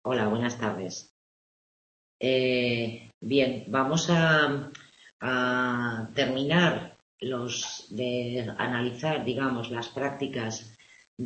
Hola, buenas tardes. Bien, vamos a terminar de analizar, digamos, las prácticas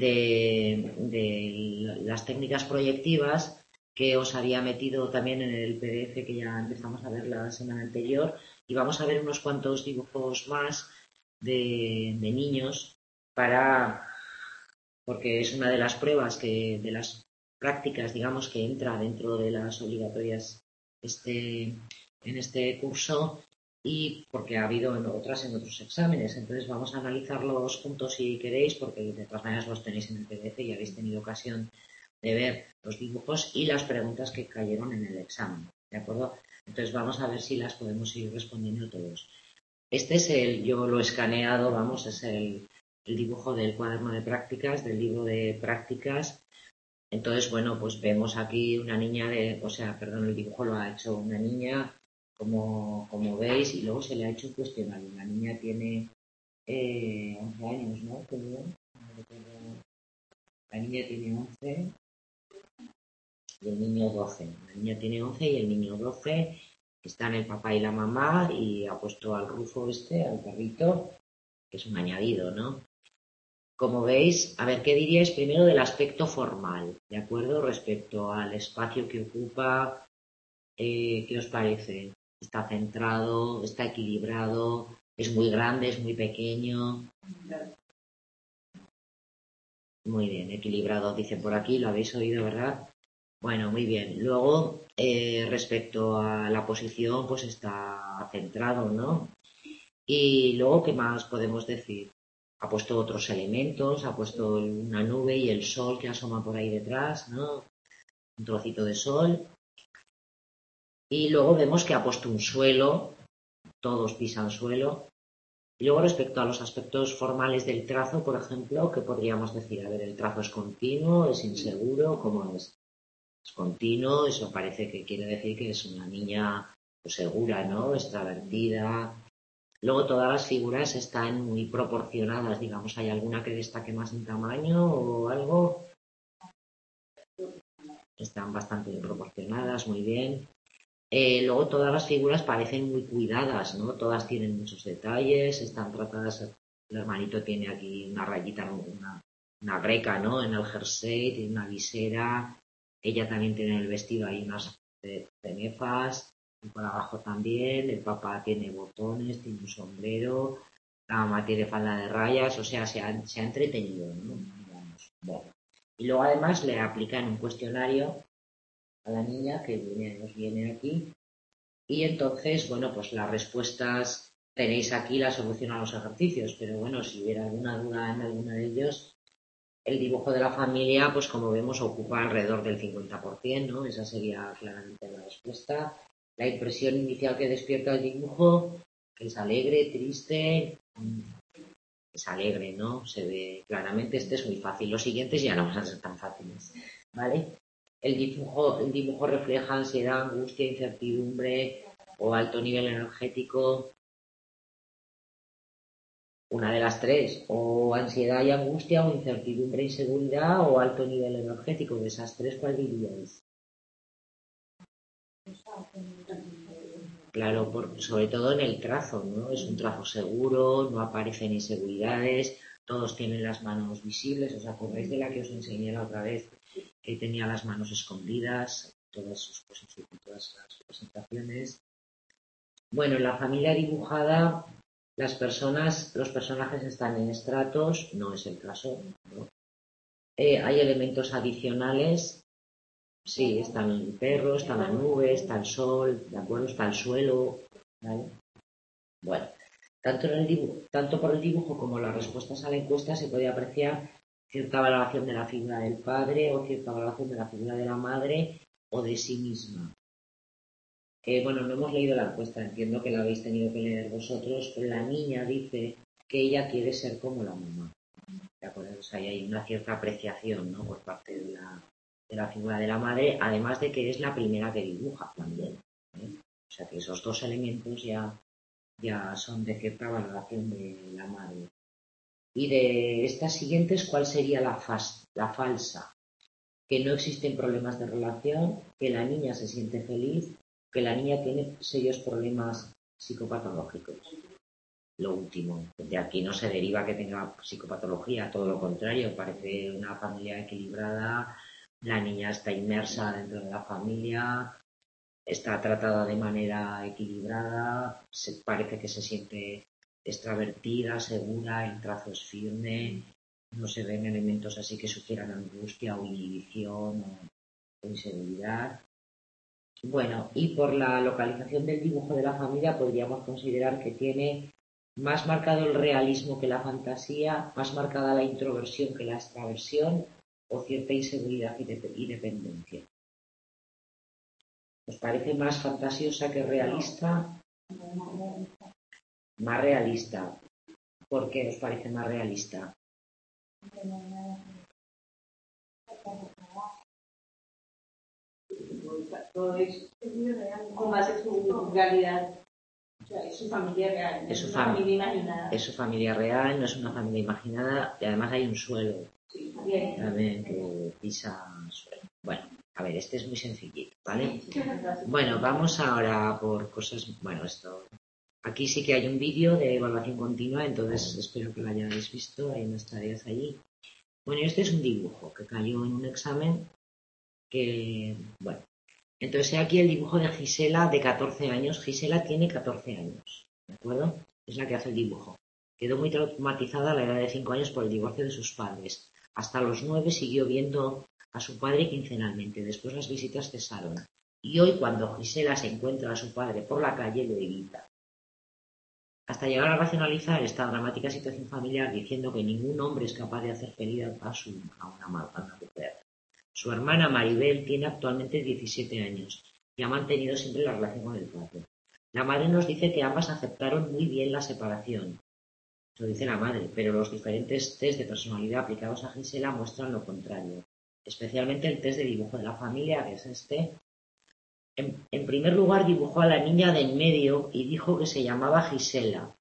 de las técnicas proyectivas que os había metido también en el PDF que ya empezamos a ver la semana anterior y vamos a ver unos cuantos dibujos más de niños para porque es una de las pruebas de las prácticas, digamos, que entra dentro de las obligatorias en este curso y porque ha habido otras en otros exámenes. Entonces vamos a analizarlos juntos si queréis, porque de todas maneras los tenéis en el PDF y habéis tenido ocasión de ver los dibujos y las preguntas que cayeron en el examen. ¿De acuerdo? Entonces vamos a ver si las podemos ir respondiendo todos. Este es yo lo he escaneado, vamos, es el dibujo del cuaderno de prácticas, del libro de prácticas. Entonces, bueno, pues vemos aquí una niña perdón, el dibujo lo ha hecho una niña, como veis, y luego se le ha hecho un cuestionario. La niña tiene 11 años, ¿no? La niña tiene 11 y el niño 12. La niña tiene 11 y el niño 12. Están el papá y la mamá y ha puesto al Rufo al perrito, que es un añadido, ¿no? Como veis, a ver, ¿qué diríais primero del aspecto formal? ¿De acuerdo? Respecto al espacio que ocupa, ¿qué os parece? ¿Está centrado? ¿Está equilibrado? ¿Es muy grande? ¿Es muy pequeño? Muy bien, equilibrado, dicen por aquí, lo habéis oído, ¿verdad? Bueno, muy bien. Luego, respecto a la posición, pues está centrado, ¿no? Y luego, ¿qué más podemos decir? Ha puesto otros elementos, ha puesto una nube y el sol que asoma por ahí detrás, ¿no? Un trocito de sol. Y luego vemos que ha puesto un suelo, todos pisan suelo. Y luego respecto a los aspectos formales del trazo, por ejemplo, ¿qué podríamos decir? A ver, el trazo es continuo, es inseguro, ¿cómo es? Es continuo, eso parece que quiere decir que es una niña pues, segura, ¿no? Extravertida. Luego todas las figuras están muy proporcionadas, digamos, ¿hay alguna que destaque más en tamaño o algo? Están bastante proporcionadas, muy bien. Luego todas las figuras parecen muy cuidadas, ¿no? Todas tienen muchos detalles, están tratadas. El hermanito tiene aquí una rayita, una greca, ¿no? En el jersey, tiene una visera. Ella también tiene en el vestido ahí unas cenefas. Y por abajo también. El papá tiene botones, tiene un sombrero. La mamá tiene falda de rayas. O sea, se ha entretenido, ¿no? Digamos. Bueno. Y luego además le aplican un cuestionario a la niña que nos viene aquí y entonces, bueno, pues las respuestas tenéis aquí la solución a los ejercicios, pero bueno, si hubiera alguna duda en alguno de ellos, el dibujo de la familia, pues como vemos, ocupa alrededor del 50%, ¿no? Esa sería claramente la respuesta. La impresión inicial que despierta el dibujo, que es alegre, triste, es alegre, ¿no? Se ve claramente, este es muy fácil. Los siguientes ya no van a ser tan fáciles, ¿vale? El dibujo refleja ansiedad, angustia, incertidumbre o alto nivel energético, una de las tres, o ansiedad y angustia, o incertidumbre, inseguridad, o alto nivel energético. De esas tres, ¿cuál diríais? Claro, sobre todo en el trazo, ¿no? Es un trazo seguro, no aparecen inseguridades, todos tienen las manos visibles. ¿Os acordáis de la que os enseñé la otra vez? Que tenía las manos escondidas, todas las presentaciones. Bueno, en la familia dibujada, los personajes están en estratos, no es el caso, ¿no? Hay elementos adicionales, sí, están el perro, está la nube, está el sol, ¿de acuerdo? Está el suelo, ¿vale? Bueno, tanto por el dibujo como las respuestas a la encuesta se puede apreciar cierta valoración de la figura del padre o cierta valoración de la figura de la madre o de sí misma. Bueno, no hemos leído la encuesta, entiendo que la habéis tenido que leer vosotros, pero la niña dice que ella quiere ser como la mamá. ¿De acuerdo? O sea, hay una cierta apreciación, ¿no? Por parte de la figura de la madre, además de que es la primera que dibuja también, ¿eh? O sea que esos dos elementos ya son de cierta valoración de la madre. Y de estas siguientes, ¿cuál sería la falsa? que no existen problemas de relación, que la niña se siente feliz, que la niña tiene serios problemas psicopatológicos. Lo último, de aquí no se deriva que tenga psicopatología, todo lo contrario, parece una familia equilibrada, la niña está inmersa dentro de la familia, está tratada de manera equilibrada, parece que se siente extravertida, segura, el trazo es firme, no se ven elementos así que sugieran angustia o inhibición o inseguridad. Bueno, y por la localización del dibujo de la familia podríamos considerar que tiene más marcado el realismo que la fantasía, más marcada la introversión que la extraversión o cierta inseguridad y dependencia. ¿Os parece más fantasiosa que realista? Más realista. ¿Por qué os parece más realista? Todo es con base en su realidad. O sea, es su familia real, no es una familia imaginada. Es su familia real, no es una familia imaginada, y además hay un suelo también que pisa suelo. Bueno, a ver, este es muy sencillito, ¿vale? Bueno, vamos ahora por cosas. Bueno, esto. Aquí sí que hay un vídeo de evaluación continua, entonces espero que lo hayáis visto, hay unas tareas allí. Bueno, este es un dibujo que cayó en un examen que, bueno, entonces aquí el dibujo de Gisela de 14 años. Gisela tiene 14 años, ¿de acuerdo? Es la que hace el dibujo. Quedó muy traumatizada a la edad de 5 años por el divorcio de sus padres. Hasta los 9 siguió viendo a su padre quincenalmente. Después las visitas cesaron. Y hoy, cuando Gisela se encuentra a su padre por la calle, lo evita. Hasta llegar a racionalizar esta dramática situación familiar diciendo que ningún hombre es capaz de hacer feliz a una mujer. Su hermana Maribel tiene actualmente 17 años y ha mantenido siempre la relación con el padre. La madre nos dice que ambas aceptaron muy bien la separación. Lo dice la madre, pero los diferentes test de personalidad aplicados a Gisela muestran lo contrario. Especialmente el test de dibujo de la familia, que es este. En primer lugar dibujó a la niña de en medio y dijo que se llamaba Gisela.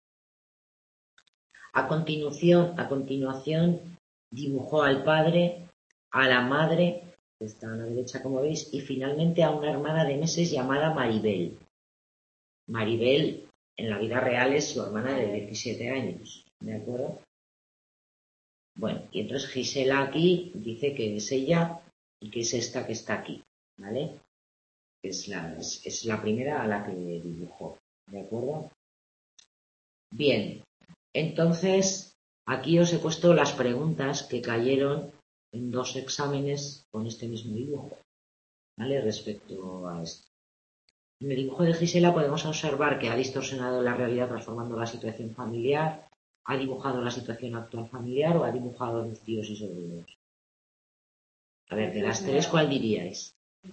A continuación dibujó al padre, a la madre, que está a la derecha como veis, y finalmente a una hermana de meses llamada Maribel. Maribel en la vida real es su hermana de 17 años, ¿de acuerdo? Bueno, y entonces Gisela aquí dice que es ella y que es esta que está aquí, ¿vale? Es la primera a la que dibujó, ¿de acuerdo? Bien, entonces aquí os he puesto las preguntas que cayeron en 2 exámenes con este mismo dibujo, ¿vale? Respecto a esto. En el dibujo de Gisela podemos observar que ha distorsionado la realidad transformando la situación familiar, ha dibujado la situación actual familiar o ha dibujado a los tíos y sobrinos. A ver, de las 3, ¿cuál diríais?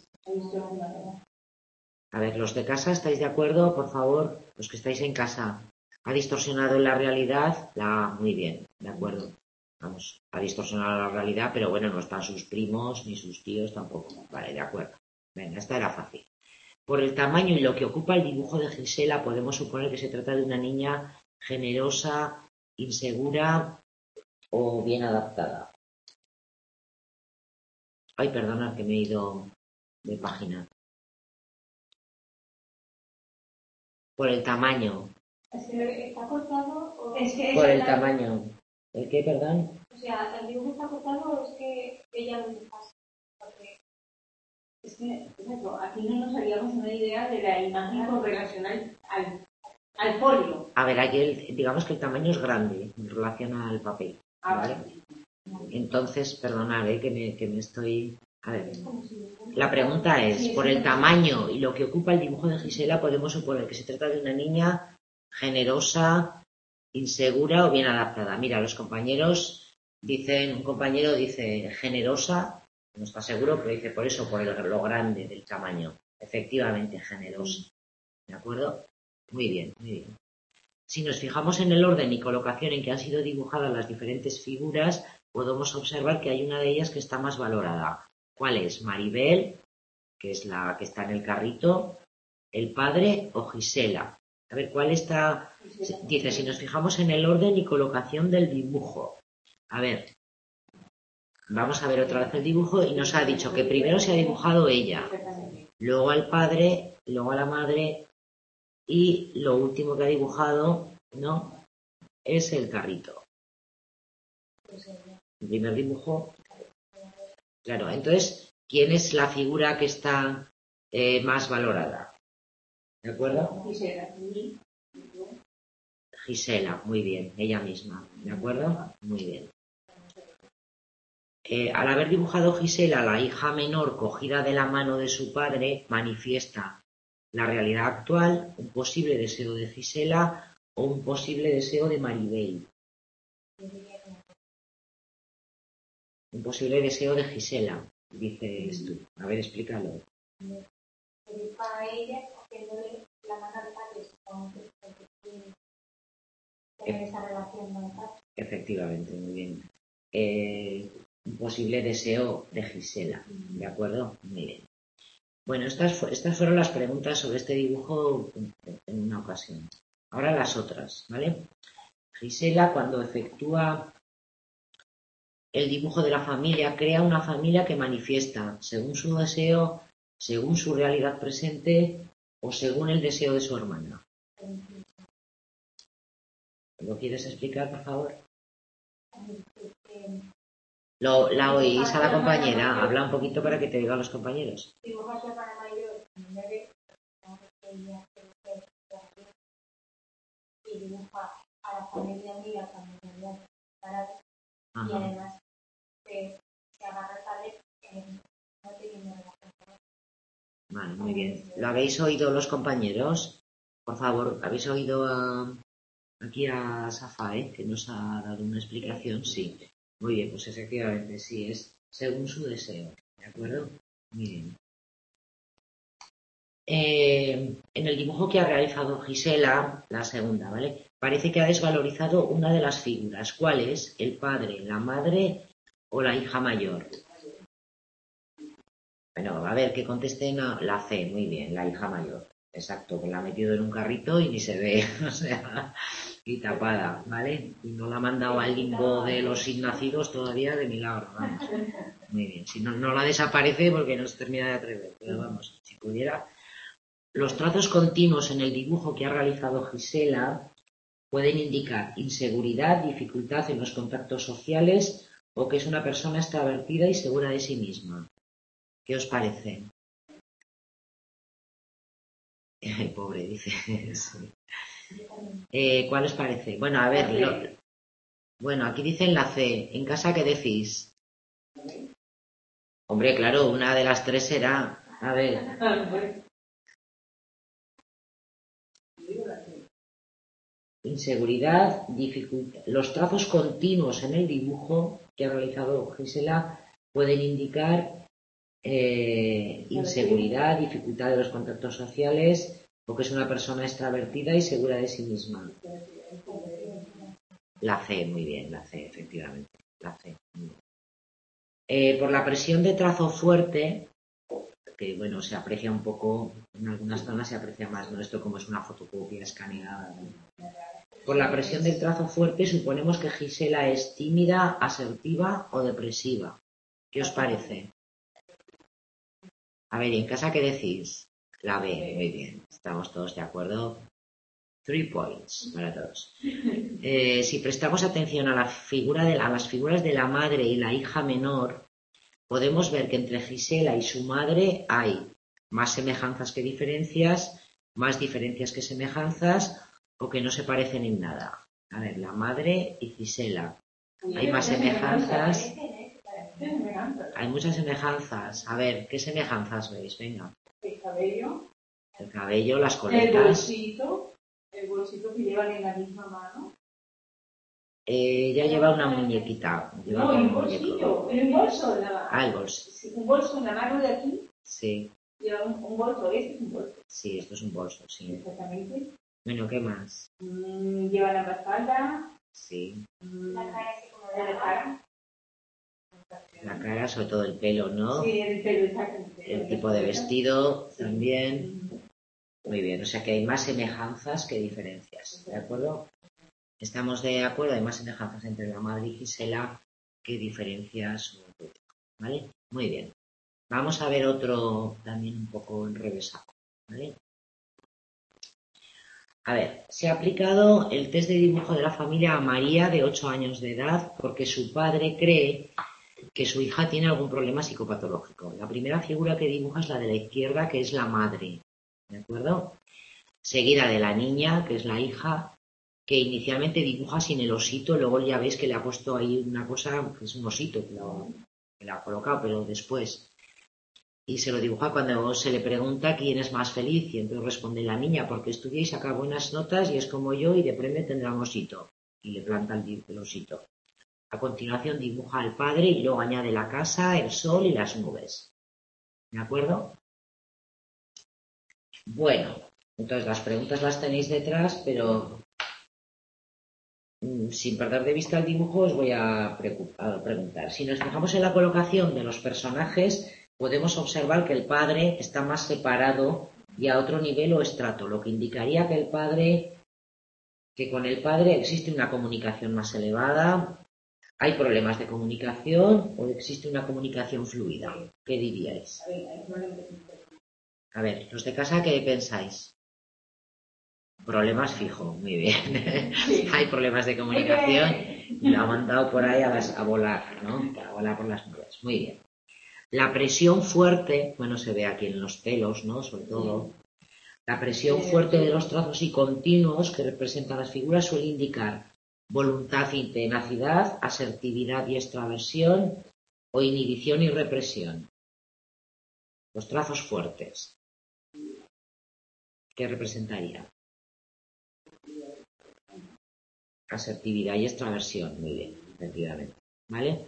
A ver, los de casa, ¿estáis de acuerdo? Por favor, los que estáis en casa. ¿Ha distorsionado la realidad? Muy bien, de acuerdo. Vamos, ha distorsionado la realidad, pero bueno, no están sus primos ni sus tíos tampoco. Vale, de acuerdo. Venga, esta era fácil. Por el tamaño y lo que ocupa el dibujo de Gisela, podemos suponer que se trata de una niña generosa, insegura o bien adaptada. Ay, perdona, que me he ido de página. Por el tamaño. Es que está cortado o por el tamaño. ¿El qué, perdón? O sea, el dibujo está cortado o es que ella lo pasa. Porque es que, por ejemplo, aquí no nos haríamos una idea de la imagen con relación al folio. A ver, aquí digamos que el tamaño es grande en relación al papel, ¿vale? Entonces, perdonad, que me estoy. A ver, la pregunta es, por el tamaño y lo que ocupa el dibujo de Gisela, podemos suponer que se trata de una niña generosa, insegura o bien adaptada. Mira, los compañeros dicen, un compañero dice generosa, no está seguro, pero dice por eso, por lo grande del tamaño. Efectivamente, generosa. ¿De acuerdo? Muy bien, muy bien. Si nos fijamos en el orden y colocación en que han sido dibujadas las diferentes figuras, podemos observar que hay una de ellas que está más valorada. ¿Cuál es? Maribel, que es la que está en el carrito, el padre o Gisela. A ver, ¿cuál está? Dice, si nos fijamos en el orden y colocación del dibujo. A ver, vamos a ver otra vez el dibujo y nos ha dicho que primero se ha dibujado ella, Exactamente. luego al padre, luego a la madre y lo último que ha dibujado, ¿no? Es el carrito. El primer dibujo. Claro, entonces, ¿quién es la figura que está más valorada? ¿De acuerdo? Gisela, muy bien, ella misma. ¿De acuerdo? Muy bien. Al haber dibujado Gisela, la hija menor cogida de la mano de su padre, manifiesta la realidad actual, un posible deseo de Gisela o un posible deseo de Maribel. Un posible deseo de Gisela, dices tú. A ver, explícalo. Para ella, cogiéndole la mano al padre, supongo que tener esa relación con el padre. Efectivamente, muy bien. Un posible deseo de Gisela, ¿de acuerdo? Muy bien. Bueno, estas fueron las preguntas sobre este dibujo en una ocasión. Ahora las otras, ¿vale? Gisela, cuando efectúa el dibujo de la familia, crea una familia que manifiesta, según su deseo, según su realidad presente o según el deseo de su hermana. ¿Lo quieres explicar, por favor? La oís a la compañera. Habla un poquito para que te digan los compañeros. Dibuja a su hermana mayor, y dibuja a la familia unida cuando se separado, y además se agarra al padre no teniendo relación con él. Vale, muy bien. ¿Lo habéis oído los compañeros? Por favor, ¿habéis oído aquí a Safa, que nos ha dado una explicación? Sí. Muy bien, pues efectivamente, sí, es según su deseo. ¿De acuerdo? Muy bien. En el dibujo que ha realizado Gisela, la segunda, ¿vale? Parece que ha desvalorizado una de las figuras. ¿Cuál es? ¿El padre, la madre o la hija mayor? Bueno, a ver, que contesten la C, muy bien, la hija mayor. Exacto, que la ha metido en un carrito y ni se ve, o sea, y tapada, ¿vale? Y no la ha mandado al limbo de los innacidos todavía de milagro, vamos. Muy bien, si no, no la desaparece porque no se termina de atrever, pero vamos, si pudiera. Los trazos continuos en el dibujo que ha realizado Gisela pueden indicar inseguridad, dificultad en los contactos sociales o que es una persona extravertida y segura de sí misma. ¿Qué os parece? Pobre, dice. ¿Cuál os parece? Bueno, a ver. Bueno, aquí dicen la C. ¿En casa qué decís? Hombre, claro, una de las tres será. A ver. Inseguridad, dificultad. Los trazos continuos en el dibujo que ha realizado Gisela pueden indicar inseguridad, dificultad de los contactos sociales o que es una persona extravertida y segura de sí misma. La C, muy bien, la C, efectivamente. La C. Por la presión de trazo fuerte, que bueno, se aprecia un poco, en algunas zonas se aprecia más, ¿no? Esto como es una fotocopia escaneada, ¿no? Por la presión del trazo fuerte suponemos que Gisela es tímida, asertiva o depresiva. ¿Qué os parece? A ver, ¿en casa qué decís? La B, muy bien. Estamos todos de acuerdo. 3 points para todos. Si prestamos atención a las figuras de la madre y la hija menor, podemos ver que entre Gisela y su madre hay más semejanzas que diferencias, más diferencias que semejanzas o que no se parecen en nada. A ver, la madre y Gisela. Hay más semejanzas. Hay muchas semejanzas. A ver, ¿qué semejanzas veis? Venga. El cabello. El cabello, las coletas. El bolsito que llevan en la misma mano. Ella lleva una muñequita. No, un bolsillo. En un bolso. El bolso. Sí, un bolso en la mano de aquí. Sí. Lleva un bolso. Este es un bolso. Sí, esto es un bolso, sí. Exactamente. Bueno, ¿qué más? Lleva la espalda. Sí. La cara así como La cara. La cara, sobre todo el pelo, ¿no? Sí, el pelo, exactamente. El tipo de vestido también. Muy bien, o sea que hay más semejanzas que diferencias, ¿de acuerdo? Estamos de acuerdo, hay más semejanzas entre la madre y Gisela qué diferencias, ¿vale? Muy bien. Vamos a ver otro también un poco enrevesado, ¿vale? A ver, se ha aplicado el test de dibujo de la familia a María, de 8 años de edad, porque su padre cree que su hija tiene algún problema psicopatológico. La primera figura que dibuja es la de la izquierda, que es la madre, ¿de acuerdo? Seguida de la niña, que es la hija, que inicialmente dibuja sin el osito, luego ya veis que le ha puesto ahí una cosa, que es un osito, que lo ha colocado, pero después. Y se lo dibuja cuando se le pregunta quién es más feliz, y entonces responde la niña, porque estudia y saca buenas notas y es como yo y de premio tendrá un osito. Y le planta el osito. A continuación dibuja al padre y luego añade la casa, el sol y las nubes. ¿De acuerdo? Bueno, entonces las preguntas las tenéis detrás, pero sin perder de vista el dibujo os voy a preguntar. Si nos fijamos en la colocación de los personajes, podemos observar que el padre está más separado y a otro nivel o estrato, lo que indicaría que con el padre existe una comunicación más elevada. ¿Hay problemas de comunicación o existe una comunicación fluida? ¿Qué diríais? A ver, los de casa, ¿qué pensáis? Problemas fijo, muy bien. Sí. Hay problemas de comunicación y lo ha mandado por ahí a volar, ¿no? A volar por las nubes. Muy bien. La presión fuerte, bueno, se ve aquí en los pelos, ¿no? Sobre todo. La presión fuerte de los trazos y continuos que representan las figuras suele indicar voluntad y tenacidad, asertividad y extraversión o inhibición y represión. Los trazos fuertes. ¿Qué representaría? Asertividad y extraversión. Muy bien, efectivamente. ¿Vale?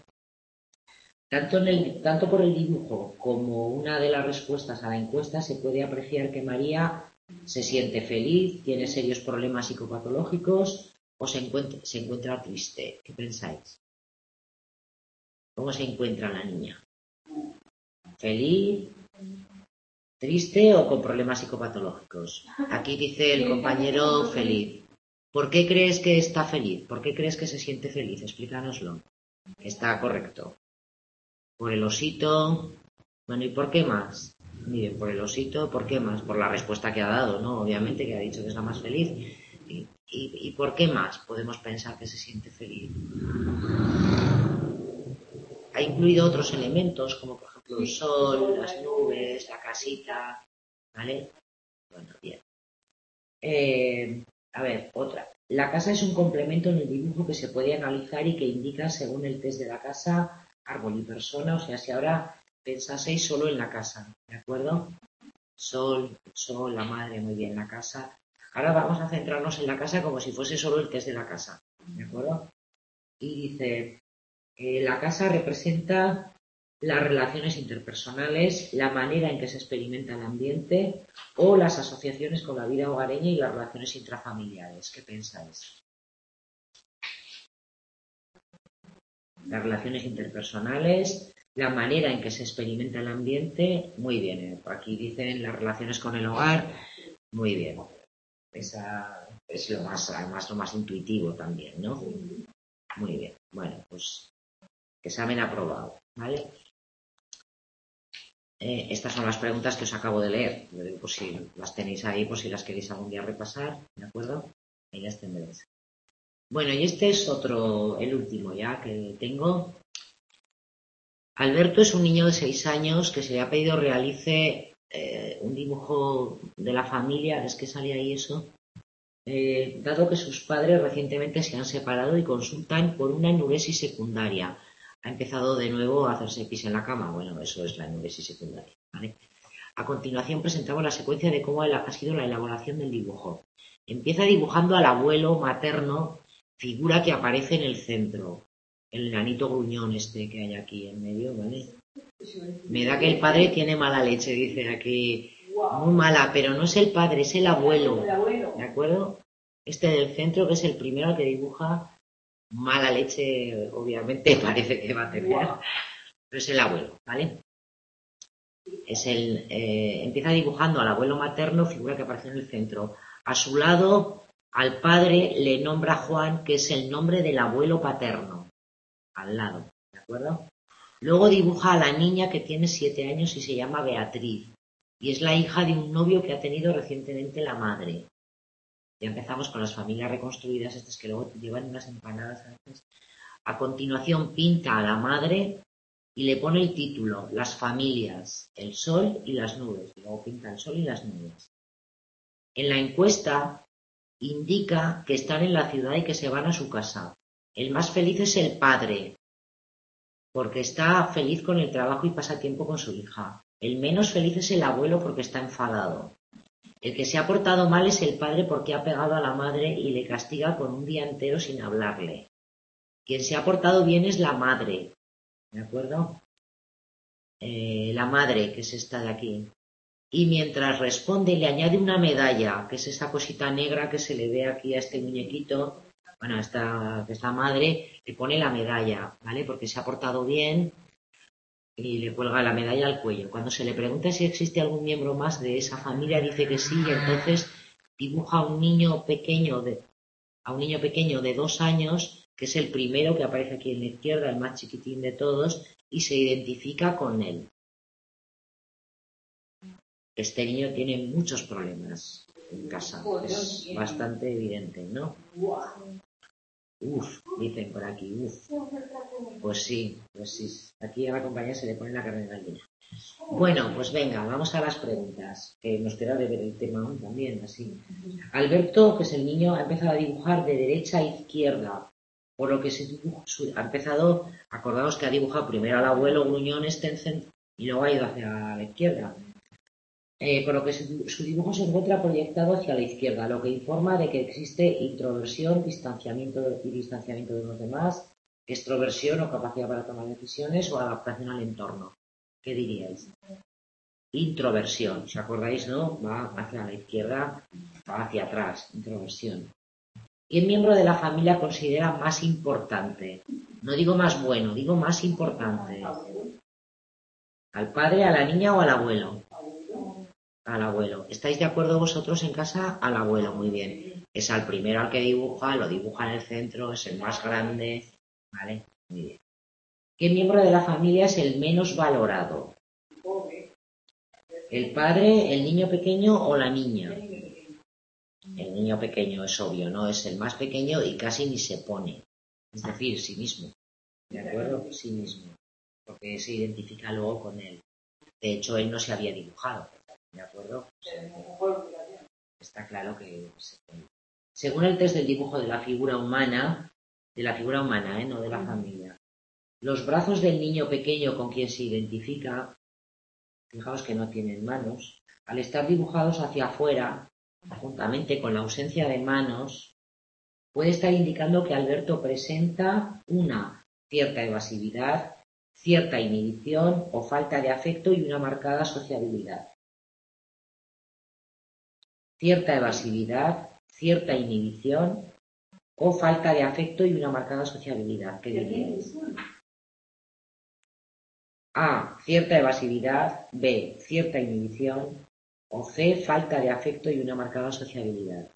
Tanto por el dibujo como una de las respuestas a la encuesta se puede apreciar que María se siente feliz, tiene serios problemas psicopatológicos o se encuentra triste. ¿Qué pensáis? ¿Cómo se encuentra la niña? ¿Feliz? ¿Triste o con problemas psicopatológicos? Aquí dice el compañero feliz. ¿Por qué crees que está feliz? ¿Por qué crees que se siente feliz? Explícanoslo. Está correcto. Por el osito. Bueno, ¿y por qué más? Miren, por el osito, ¿por qué más? Por la respuesta que ha dado, ¿no? Obviamente, que ha dicho que es la más feliz. ¿Y por qué más podemos pensar que se siente feliz? Ha incluido otros elementos, como por ejemplo el sol, las nubes, la casita, ¿vale? Bueno, bien. A ver, otra. La casa es un complemento en el dibujo que se puede analizar y que indica, según el test de la casa, árbol y persona. O sea, si ahora pensaseis solo en la casa, ¿de acuerdo? Sol, la madre, muy bien, la casa. Ahora vamos a centrarnos en la casa como si fuese solo el test de la casa, ¿de acuerdo? Y dice, la casa representa las relaciones interpersonales, la manera en que se experimenta el ambiente o las asociaciones con la vida hogareña y las relaciones intrafamiliares. ¿Qué pensáis? Las relaciones interpersonales, la manera en que se experimenta el ambiente, muy bien. Aquí dicen las relaciones con el hogar, muy bien. Esa es lo más intuitivo también, ¿no? Muy bien. Bueno, pues examen aprobado, ¿vale? Estas son las preguntas que os acabo de leer. Por si las tenéis ahí, por si las queréis algún día repasar, ¿de acuerdo? Ahí las tendréis. Bueno, y este es el último ya que tengo. Alberto es un niño de 6 años que se le ha pedido realice un dibujo de la familia, es que sale ahí eso, dado que sus padres recientemente se han separado y consultan por una enuresis secundaria. Ha empezado de nuevo a hacerse pis en la cama. Bueno, eso es la enuresis secundaria, ¿vale? A continuación presentamos la secuencia de cómo ha sido la elaboración del dibujo. Empieza dibujando al abuelo materno, figura que aparece en el centro, el enanito gruñón este que hay aquí en medio, ¿vale? Me da que el padre tiene mala leche, dice aquí. Muy mala, pero no es el padre, es el abuelo. ¿De acuerdo? Este del centro, que es el primero al que dibuja, mala leche, obviamente, parece que va a tener. Pero es el abuelo, ¿vale? Empieza dibujando al abuelo materno, figura que aparece en el centro. A su lado, al padre le nombra Juan, que es el nombre del abuelo paterno. Al lado, ¿de acuerdo? Luego dibuja a la niña que tiene 7 años y se llama Beatriz, y es la hija de un novio que ha tenido recientemente la madre. Ya empezamos con las familias reconstruidas, estas que luego llevan unas empanadas a veces. A continuación pinta a la madre y le pone el título, Las familias, el sol y las nubes. Y luego pinta el sol y las nubes. En la encuesta indica que están en la ciudad y que se van a su casa. El más feliz es el padre, porque está feliz con el trabajo y pasa tiempo con su hija. El menos feliz es el abuelo porque está enfadado. El que se ha portado mal es el padre porque ha pegado a la madre y le castiga con un día entero sin hablarle. Quien se ha portado bien es la madre, ¿de acuerdo? La madre, que es esta de aquí. Y mientras responde le añade una medalla, que es esa cosita negra que se le ve aquí a este muñequito. Bueno, esta madre le pone la medalla, ¿vale? Porque se ha portado bien y le cuelga la medalla al cuello. Cuando se le pregunta si existe algún miembro más de esa familia, dice que sí, y entonces dibuja a un niño pequeño de 2 años, que es el primero que aparece aquí en la izquierda, el más chiquitín de todos, y se identifica con él. Este niño tiene muchos problemas en casa, es bastante evidente, ¿no? Uf, dicen por aquí, uf. Pues sí. Aquí a la compañía se le pone la carne de gallina. Bueno, pues venga, vamos a las preguntas, que nos queda de ver el tema aún también, así. Alberto, que es el niño, ha empezado a dibujar de derecha a izquierda, por lo que ha empezado, acordaos que ha dibujado primero al abuelo Gruñón Stensen y luego ha ido hacia la izquierda. Por lo que su dibujo se encuentra proyectado hacia la izquierda, lo que informa de que existe introversión, distanciamiento de los demás, extroversión o capacidad para tomar decisiones o adaptación al entorno. ¿Qué diríais? Introversión, ¿os acordáis, no? Va hacia la izquierda, va hacia atrás, introversión. ¿Qué miembro de la familia considera más importante? No digo más bueno, digo más importante. ¿Al padre, a la niña o al abuelo? Al abuelo. ¿Estáis de acuerdo vosotros en casa? Al abuelo, muy bien. Es al primero al que dibuja, lo dibuja en el centro, es el más grande. ¿Vale? Muy bien. ¿Qué miembro de la familia es el menos valorado? ¿El padre, el niño pequeño o la niña? El niño pequeño es obvio, ¿no? Es el más pequeño y casi ni se pone. Es decir, sí mismo. ¿De acuerdo? Sí mismo. Porque se identifica luego con él. De hecho, él no se había dibujado. ¿De acuerdo? Está claro que se pone. Según el test del dibujo de la figura humana, no de la familia, los brazos del niño pequeño con quien se identifica, fijaos que no tienen manos, al estar dibujados hacia afuera, juntamente con la ausencia de manos, puede estar indicando que Alberto presenta una cierta evasividad, cierta inhibición o falta de afecto y una marcada sociabilidad. Cierta evasividad, cierta inhibición o falta de afecto y una marcada sociabilidad. ¿Qué diríais? A, cierta evasividad, B, cierta inhibición o C, falta de afecto y una marcada sociabilidad.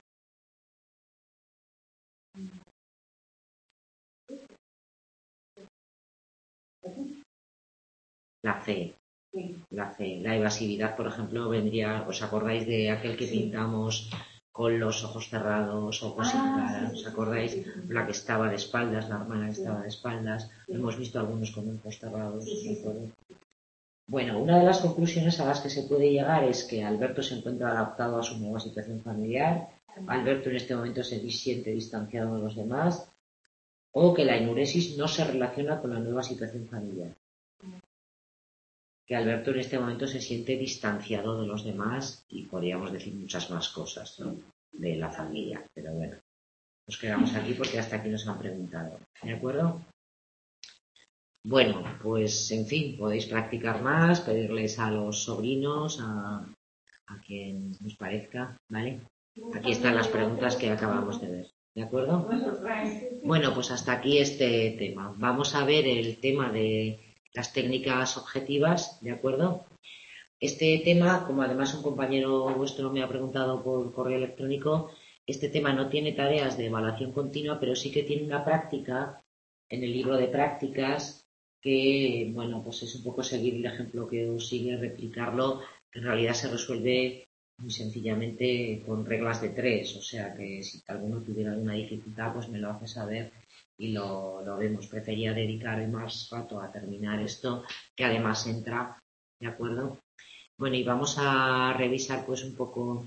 La C. La C. La evasividad, por ejemplo, vendría, ¿os acordáis de aquel que pintamos con los ojos cerrados, ojos sin cara? ¿Os acordáis? La que estaba de espaldas, la hermana que estaba de espaldas. Hemos visto algunos con ojos cerrados. Bueno, una de las conclusiones a las que se puede llegar es que Alberto se encuentra adaptado a su nueva situación familiar. Alberto en este momento se siente distanciado de los demás, o que la enuresis no se relaciona con la nueva situación familiar. Que Alberto en este momento se siente distanciado de los demás y podríamos decir muchas más cosas, ¿no? De la familia, pero bueno, nos quedamos aquí porque hasta aquí nos han preguntado, ¿de acuerdo? Bueno, pues en fin, podéis practicar más, pedirles a los sobrinos, a quien os parezca, ¿vale? Aquí están las preguntas que acabamos de ver, ¿de acuerdo? Bueno, pues hasta aquí este tema. Vamos a ver el tema de las técnicas objetivas, ¿de acuerdo? Este tema, como además un compañero vuestro me ha preguntado por correo electrónico, este tema no tiene tareas de evaluación continua, pero sí que tiene una práctica en el libro de prácticas que, bueno, pues es un poco seguir el ejemplo que os sigue, replicarlo, que en realidad se resuelve muy sencillamente con reglas de 3, o sea que si alguno tuviera alguna dificultad, pues me lo hace saber y lo vemos. Prefería dedicar más rato a terminar esto, que además entra, ¿de acuerdo? Bueno, y vamos a revisar pues un poco.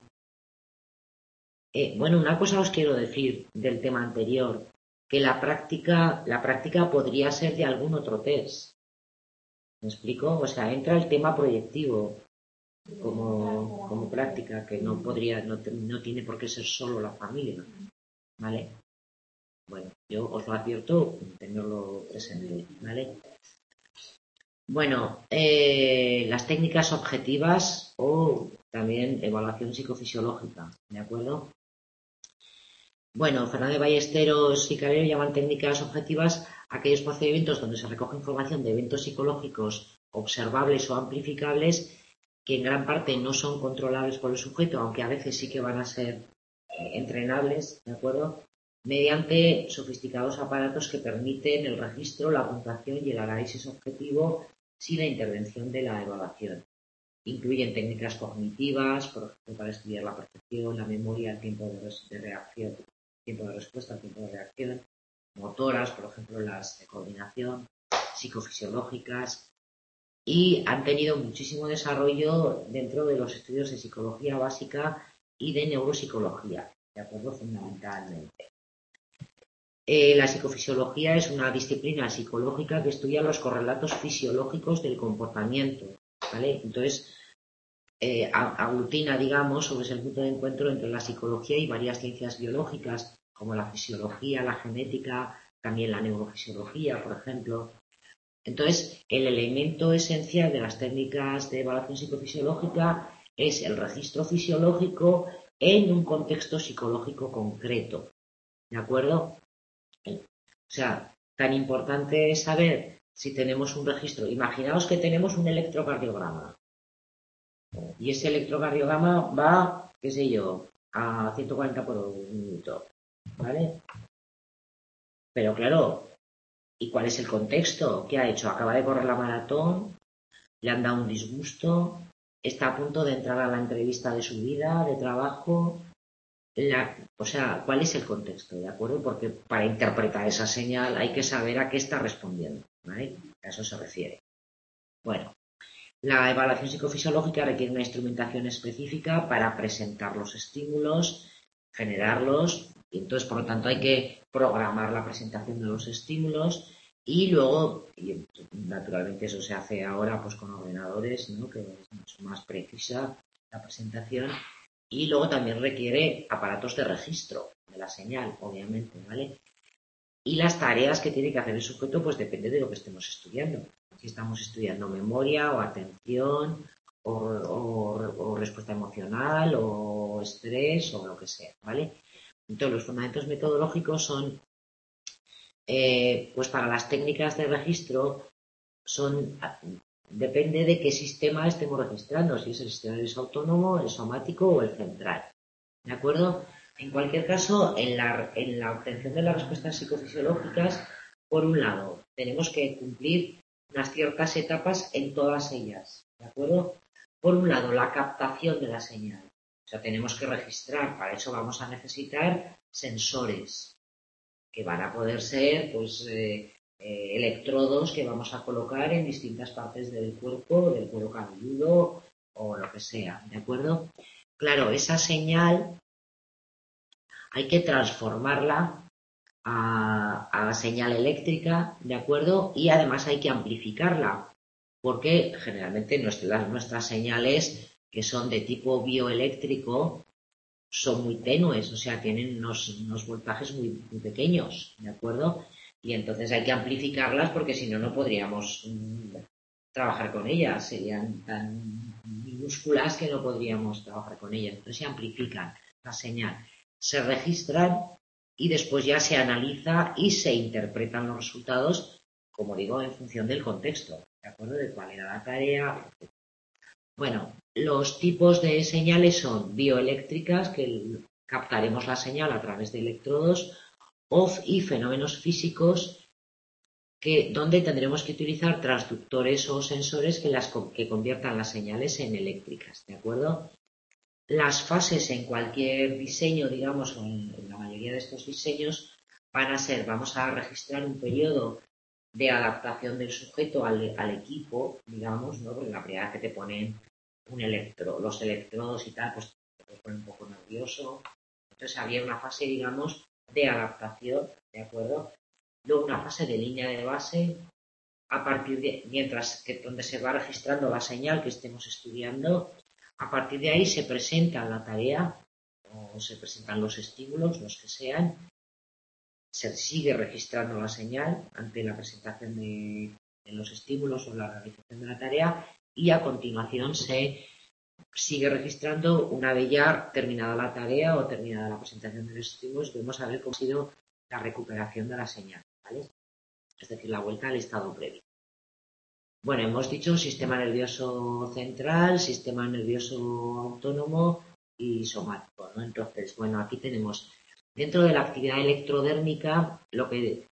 Bueno, una cosa os quiero decir del tema anterior, que la práctica podría ser de algún otro test. ¿Me explico? O sea, entra el tema proyectivo como práctica, que no podría, no tiene por qué ser solo la familia, ¿vale? Bueno, yo os lo advierto, tenerlo presente, ¿vale? Bueno, las técnicas objetivas o también evaluación psicofisiológica, ¿de acuerdo? Bueno, Fernández Ballesteros y Calero llaman técnicas objetivas aquellos procedimientos donde se recoge información de eventos psicológicos observables o amplificables que en gran parte no son controlables por el sujeto, aunque a veces sí que van a ser entrenables, ¿de acuerdo? Mediante sofisticados aparatos que permiten el registro, la puntuación y el análisis objetivo sin la intervención de la evaluación. Incluyen técnicas cognitivas, por ejemplo, para estudiar la percepción, la memoria, el tiempo de reacción, tiempo de respuesta, tiempo de reacción, motoras, por ejemplo, las de coordinación, psicofisiológicas, y han tenido muchísimo desarrollo dentro de los estudios de psicología básica y de neuropsicología, de acuerdo, fundamentalmente. La psicofisiología es una disciplina psicológica que estudia los correlatos fisiológicos del comportamiento, ¿vale? Entonces, aglutina, digamos, o es el punto de encuentro entre la psicología y varias ciencias biológicas, como la fisiología, la genética, también la neurofisiología, por ejemplo. Entonces, el elemento esencial de las técnicas de evaluación psicofisiológica es el registro fisiológico en un contexto psicológico concreto, ¿de acuerdo? O sea, tan importante es saber si tenemos un registro. Imaginaos que tenemos un electrocardiograma. Y ese electrocardiograma va, qué sé yo, a 140 por minuto, ¿vale? Pero claro, ¿y cuál es el contexto? ¿Qué ha hecho? Acaba de correr la maratón, le han dado un disgusto, está a punto de entrar a la entrevista de su vida, de trabajo. O sea, ¿cuál es el contexto? ¿De acuerdo? Porque para interpretar esa señal hay que saber a qué está respondiendo, ¿vale? A eso se refiere. Bueno, la evaluación psicofisiológica requiere una instrumentación específica para presentar los estímulos, generarlos, y entonces, por lo tanto, hay que programar la presentación de los estímulos y luego, y naturalmente eso se hace ahora pues con ordenadores, ¿no? Que es mucho más precisa la presentación, y luego también requiere aparatos de registro de la señal, obviamente, ¿vale? Y las tareas que tiene que hacer el sujeto, pues depende de lo que estemos estudiando. Si estamos estudiando memoria o atención o respuesta emocional o estrés o lo que sea, ¿vale? Entonces, los fundamentos metodológicos son, pues para las técnicas de registro, depende de qué sistema estemos registrando, si es el sistema nervioso autónomo, el somático o el central, ¿de acuerdo? En cualquier caso, en la obtención de las respuestas psicofisiológicas, por un lado, tenemos que cumplir unas ciertas etapas en todas ellas, ¿de acuerdo? Por un lado, la captación de la señal. O sea, tenemos que registrar, para eso vamos a necesitar sensores, que van a poder ser, pues, electrodos que vamos a colocar en distintas partes del cuero cabelludo o lo que sea, ¿de acuerdo? Claro, esa señal hay que transformarla a señal eléctrica, ¿de acuerdo? Y además hay que amplificarla, porque generalmente nuestras señales, que son de tipo bioeléctrico, son muy tenues, o sea, tienen unos voltajes muy, muy pequeños, ¿de acuerdo? Y entonces hay que amplificarlas porque si no, no podríamos trabajar con ellas, serían tan minúsculas que no podríamos trabajar con ellas. Entonces se amplifican la señal, se registran y después ya se analiza y se interpretan los resultados, como digo, en función del contexto, ¿de acuerdo? De cuál era la tarea. Bueno, los tipos de señales son bioeléctricas, que captaremos la señal a través de electrodos, y fenómenos físicos donde tendremos que utilizar transductores o sensores que conviertan las señales en eléctricas, ¿de acuerdo? Las fases en cualquier diseño, digamos, o en la mayoría de estos diseños, vamos a registrar un periodo de adaptación del sujeto al equipo, digamos, ¿no? Porque la primera vez que te ponen los electrodos y tal, pues te pone un poco nervioso. Entonces había una fase, digamos, de adaptación, ¿de acuerdo? Luego una fase de línea de base, a partir de, donde se va registrando la señal que estemos estudiando. A partir de ahí se presenta la tarea o se presentan los estímulos, los que sean. Se sigue registrando la señal ante la presentación de los estímulos o la realización de la tarea y a continuación se sigue registrando una vez ya terminada la tarea o terminada la presentación de los estímulos. Vamos a ver cómo ha sido la recuperación de la señal, ¿vale? Es decir, la vuelta al estado previo. Bueno, hemos dicho sistema nervioso central, sistema nervioso autónomo y somático, ¿no? Entonces, bueno, aquí tenemos dentro de la actividad electrodérmica lo que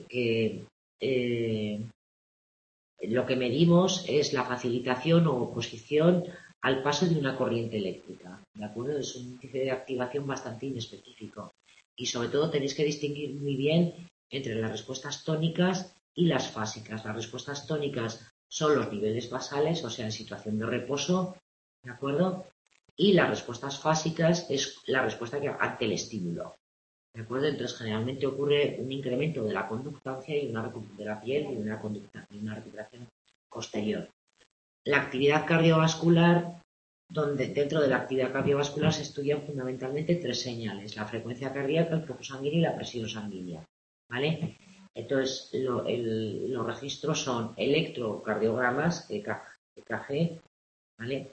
medimos es la facilitación o oposición al paso de una corriente eléctrica, ¿de acuerdo? Es un índice de activación bastante inespecífico y sobre todo tenéis que distinguir muy bien entre las respuestas tónicas y las fásicas. Las respuestas tónicas son los niveles basales, o sea, en situación de reposo, ¿de acuerdo? Y las respuestas fásicas es la respuesta que ante el estímulo, ¿de acuerdo? Entonces, generalmente ocurre un incremento de la conductancia y de la piel y una recuperación posterior. La actividad cardiovascular, donde dentro de la actividad cardiovascular se estudian fundamentalmente tres señales: la frecuencia cardíaca, el flujo sanguíneo y la presión sanguínea, ¿vale? Entonces, los registros son electrocardiogramas, EKG, ¿vale?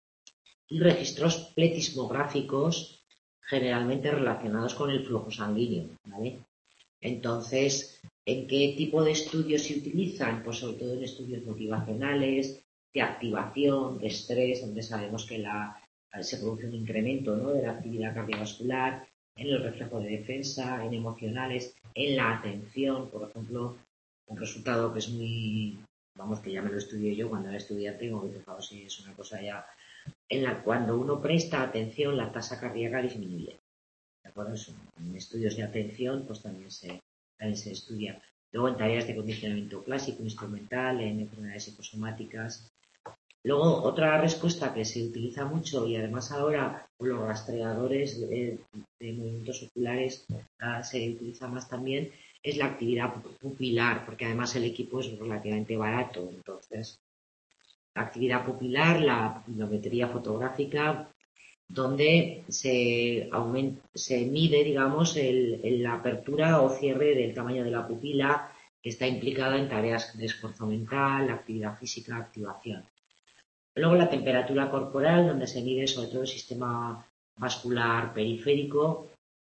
Y registros pletismográficos, generalmente relacionados con el flujo sanguíneo, ¿vale? Entonces, ¿en qué tipo de estudios se utilizan? Pues sobre todo en estudios motivacionales, de activación, de estrés, donde sabemos que se produce un incremento, ¿no?, de la actividad cardiovascular, en el reflejo de defensa, en emocionales, en la atención, por ejemplo, un resultado que es muy, vamos, que ya me lo estudié yo cuando era estudiante, como que fijaos, si es una cosa ya, cuando uno presta atención, la tasa cardíaca disminuye. ¿De acuerdo? En estudios de atención, pues también se estudia. Luego en tareas de condicionamiento clásico, instrumental, en enfermedades psicosomáticas. Luego, otra respuesta que se utiliza mucho y además ahora con los rastreadores de movimientos oculares se utiliza más también, es la actividad pupilar, porque además el equipo es relativamente barato. Entonces, la actividad pupilar, la pupilometría fotográfica, donde se mide, digamos, la apertura o cierre del tamaño de la pupila, que está implicada en tareas de esfuerzo mental, actividad física, activación. Luego la temperatura corporal, donde se mide sobre todo el sistema vascular periférico,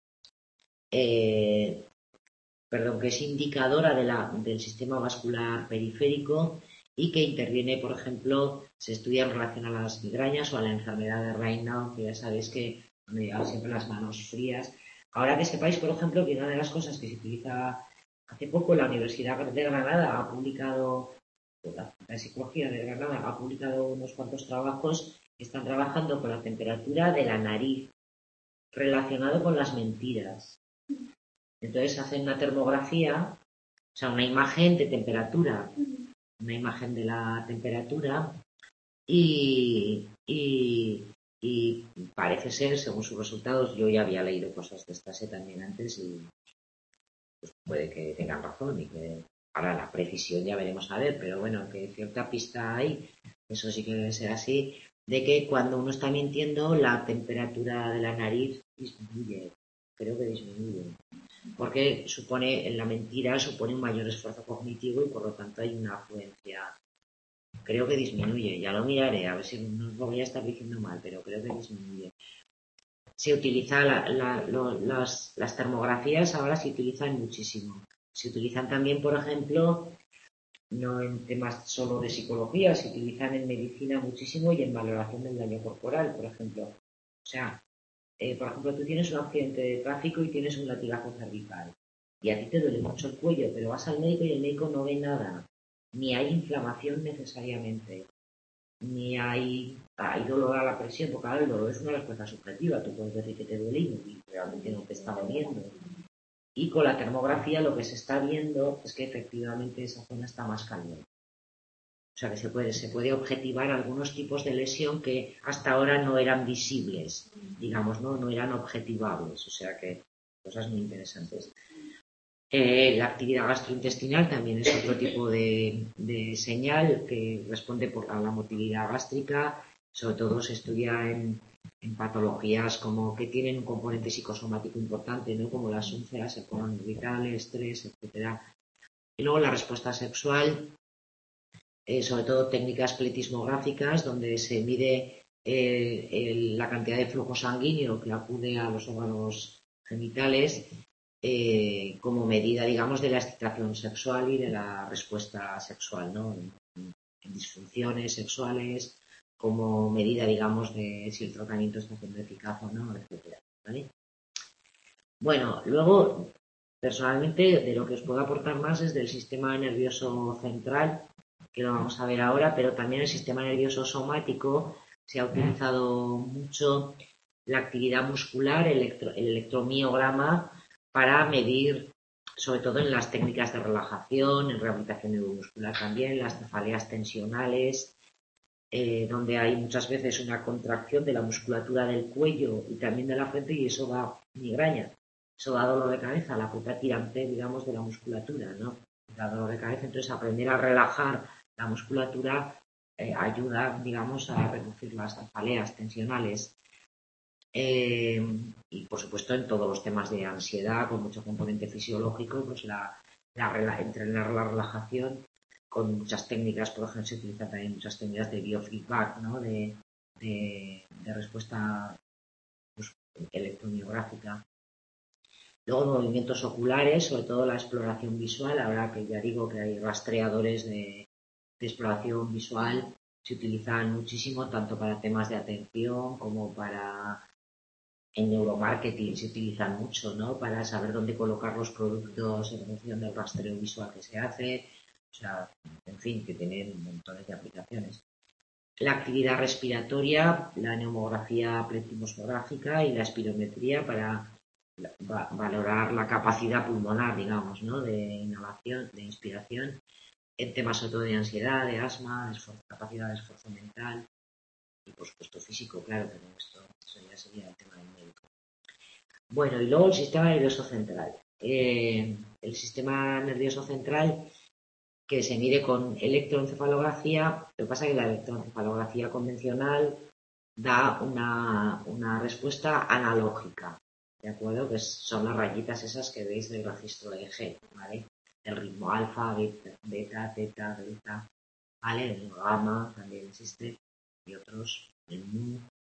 que es indicadora del sistema vascular periférico y que interviene, por ejemplo, se estudia en relación a las migrañas o a la enfermedad de Raynaud, que ya sabéis que me llevan siempre las manos frías. Ahora que sepáis, por ejemplo, que una de las cosas que se utiliza hace poco, la Universidad de Granada ha publicado, la Psicología de Granada ha publicado unos cuantos trabajos que están trabajando con la temperatura de la nariz, relacionado con las mentiras. Entonces hacen una termografía, o sea, una imagen de temperatura, una imagen de la temperatura y parece ser, según sus resultados, yo ya había leído cosas de estas también antes y pues puede que tengan razón y que ahora la precisión ya veremos a ver, pero bueno, que cierta pista hay, eso sí que debe ser así, de que cuando uno está mintiendo la temperatura de la nariz disminuye, creo que disminuye, porque la mentira supone un mayor esfuerzo cognitivo y por lo tanto hay una afluencia. Creo que disminuye, ya lo miraré, a ver si no lo voy a estar diciendo mal, pero creo que disminuye. Se utiliza las termografías, ahora se utilizan muchísimo. Se utilizan también, por ejemplo, no en temas solo de psicología, se utilizan en medicina muchísimo y en valoración del daño corporal, por ejemplo. O sea, por ejemplo, tú tienes un accidente de tráfico y tienes un latigazo cervical. y a ti te duele mucho el cuello, pero vas al médico y el médico no ve nada, ni hay inflamación necesariamente, ni hay dolor a la presión, porque ahora el dolor es una respuesta subjetiva, tú puedes decir que te duele y realmente no te está doliendo. Y con la termografía lo que se está viendo es que efectivamente esa zona está más caliente. O sea que se puede objetivar algunos tipos de lesión que hasta ahora no eran visibles, digamos, no eran objetivables. O sea que cosas muy interesantes. La actividad gastrointestinal también es otro tipo de señal que responde a la motilidad gástrica. Sobre todo se estudia en patologías como que tienen un componente psicosomático importante, ¿no? Como las úlceras, el colon irritable, estrés, etcétera. Y luego la respuesta sexual, sobre todo técnicas pletismográficas, donde se mide la cantidad de flujo sanguíneo que acude a los órganos genitales como medida, digamos, de la excitación sexual y de la respuesta sexual, ¿no? En disfunciones sexuales, como medida, digamos, de si el tratamiento está siendo eficaz o no, etcétera, ¿vale? Bueno, luego, personalmente, de lo que os puedo aportar más es del sistema nervioso central, que lo vamos a ver ahora, pero también el sistema nervioso somático. Se ha utilizado mucho la actividad muscular, el electromiograma, para medir, sobre todo en las técnicas de relajación, en rehabilitación neuromuscular también, las cefaleas tensionales, donde hay muchas veces una contracción de la musculatura del cuello y también de la frente, y eso da migraña, eso da dolor de cabeza, la propia tirante, digamos, de la musculatura, ¿no? Da dolor de cabeza. Entonces, aprender a relajar la musculatura ayuda, digamos, a reducir las cefaleas tensionales. Y por supuesto en todos los temas de ansiedad con mucho componente fisiológico, pues entrenar la relajación con muchas técnicas. Por ejemplo, se utilizan también muchas técnicas de biofeedback, ¿no? de respuesta, pues, electromiográfica. Luego movimientos oculares, sobre todo la exploración visual. Ahora que ya digo que hay rastreadores de exploración visual, se utilizan muchísimo tanto para temas de atención como para... En neuromarketing se utilizan mucho, ¿no? Para saber dónde colocar los productos en función del rastreo visual que se hace. O sea, en fin, que tienen montones de aplicaciones. La actividad respiratoria, la neumografía pletismográfica y la espirometría para valorar la capacidad pulmonar, digamos, ¿no? De inhalación, de inspiración, en temas sobre todo de ansiedad, de asma, de capacidad de esfuerzo mental. Y por supuesto físico, claro, pero esto ya sería el tema del médico. Bueno, y luego el sistema nervioso central. El sistema nervioso central, que se mide con electroencefalografía. Lo que pasa es que la electroencefalografía convencional da una respuesta analógica, ¿de acuerdo? Que son las rayitas esas que veis del registro de EEG, ¿vale? El ritmo alfa, beta, teta, delta, ¿vale? El gamma también existe, y otros, el mu.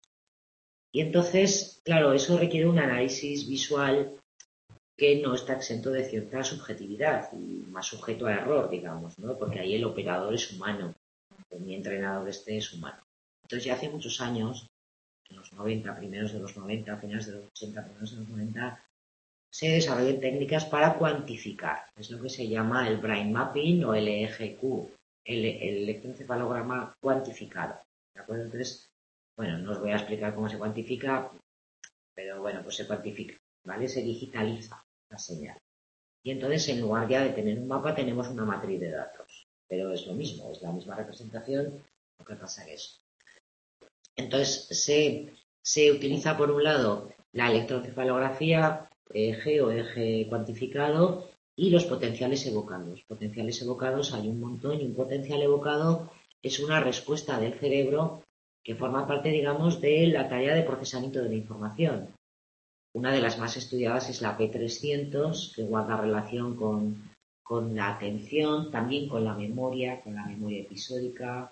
Y entonces, claro, eso requiere un análisis visual que no está exento de cierta subjetividad y más sujeto a error, digamos, ¿no? Porque ahí el operador es humano, mi entrenador es humano. Entonces, ya hace muchos años, en los 90, primeros de los 90, finales de los 80, primeros de los 90, se desarrollan técnicas para cuantificar. Es lo que se llama el brain mapping o el EEG-Q, el electroencefalograma cuantificado, ¿de acuerdo? Entonces, bueno, no os voy a explicar cómo se cuantifica, pero bueno, pues se cuantifica, ¿vale? Se digitaliza la señal. Y entonces, en lugar ya de tener un mapa, tenemos una matriz de datos. Pero es lo mismo, es la misma representación, lo que pasa es eso. Entonces, se utiliza, por un lado, la electroencefalografía, EEG o EEG cuantificado, y los potenciales evocados. Potenciales evocados hay un montón, y un potencial evocado es una respuesta del cerebro que forma parte, digamos, de la tarea de procesamiento de la información. Una de las más estudiadas es la P300, que guarda relación con la atención, también con la memoria episódica.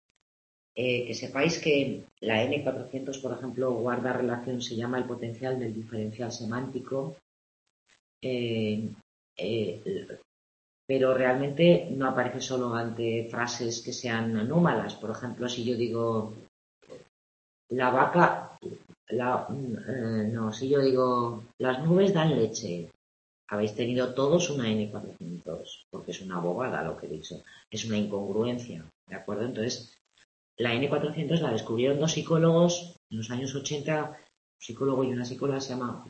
Que sepáis que la N400, por ejemplo, guarda relación, se llama el potencial del diferencial semántico, pero realmente no aparece solo ante frases que sean anómalas. Por ejemplo, si yo digo la vaca, si yo digo las nubes dan leche, habéis tenido todos una N400, porque es una bobada lo que he dicho, es una incongruencia, ¿de acuerdo? Entonces, la N400 la descubrieron dos psicólogos en los años 80, un psicólogo y una psicóloga se llama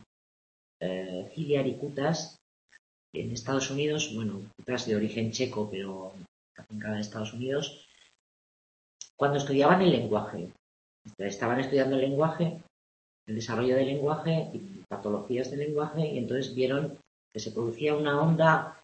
Hilliard y Kutas, en Estados Unidos, bueno, Kutas de origen checo, pero afincada en Estados Unidos, cuando estudiaban el lenguaje. Estaban estudiando el lenguaje, el desarrollo del lenguaje y patologías del lenguaje, y entonces vieron que se producía una onda,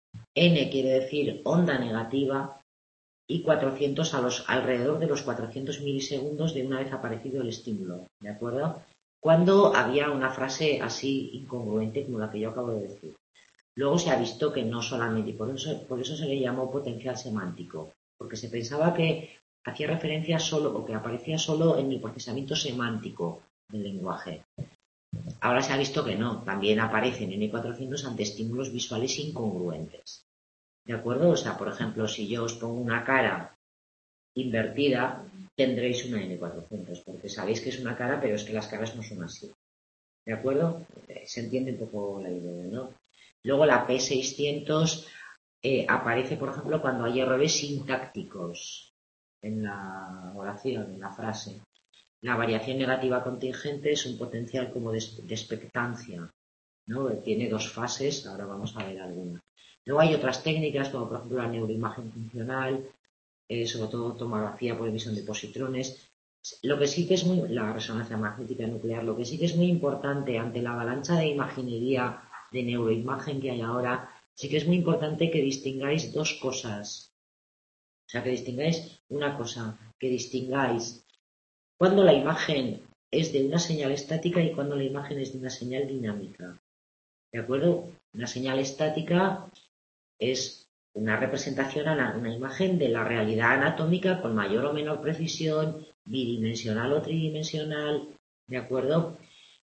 N quiere decir onda negativa, y 400 alrededor de los 400 milisegundos de una vez aparecido el estímulo, ¿de acuerdo? Cuando había una frase así incongruente como la que yo acabo de decir. Luego se ha visto que no solamente, y por eso se le llamó potencial semántico, porque se pensaba que hacía referencia solo, o que aparecía solo en el procesamiento semántico del lenguaje. Ahora se ha visto que no, también aparecen en N400 ante estímulos visuales incongruentes. ¿De acuerdo? O sea, por ejemplo, si yo os pongo una cara invertida, tendréis una N400, porque sabéis que es una cara, pero es que las caras no son así. ¿De acuerdo? Se entiende un poco la idea, ¿no? Luego la P600 aparece, por ejemplo, cuando hay errores sintácticos en la oración, en la frase. La variación negativa contingente es un potencial como de expectancia, ¿no? Tiene dos fases, ahora vamos a ver alguna. Luego hay otras técnicas, como por ejemplo la neuroimagen funcional, sobre todo tomografía por emisión de positrones. Lo que sí que es la resonancia magnética nuclear, lo que sí que es muy importante ante la avalancha de imaginería de neuroimagen que hay ahora, sí que es muy importante que distingáis dos cosas. O sea, que distingáis una cosa, que distingáis cuando la imagen es de una señal estática y cuando la imagen es de una señal dinámica. ¿De acuerdo? Una señal estática es una representación, una imagen de la realidad anatómica con mayor o menor precisión, bidimensional o tridimensional, ¿de acuerdo?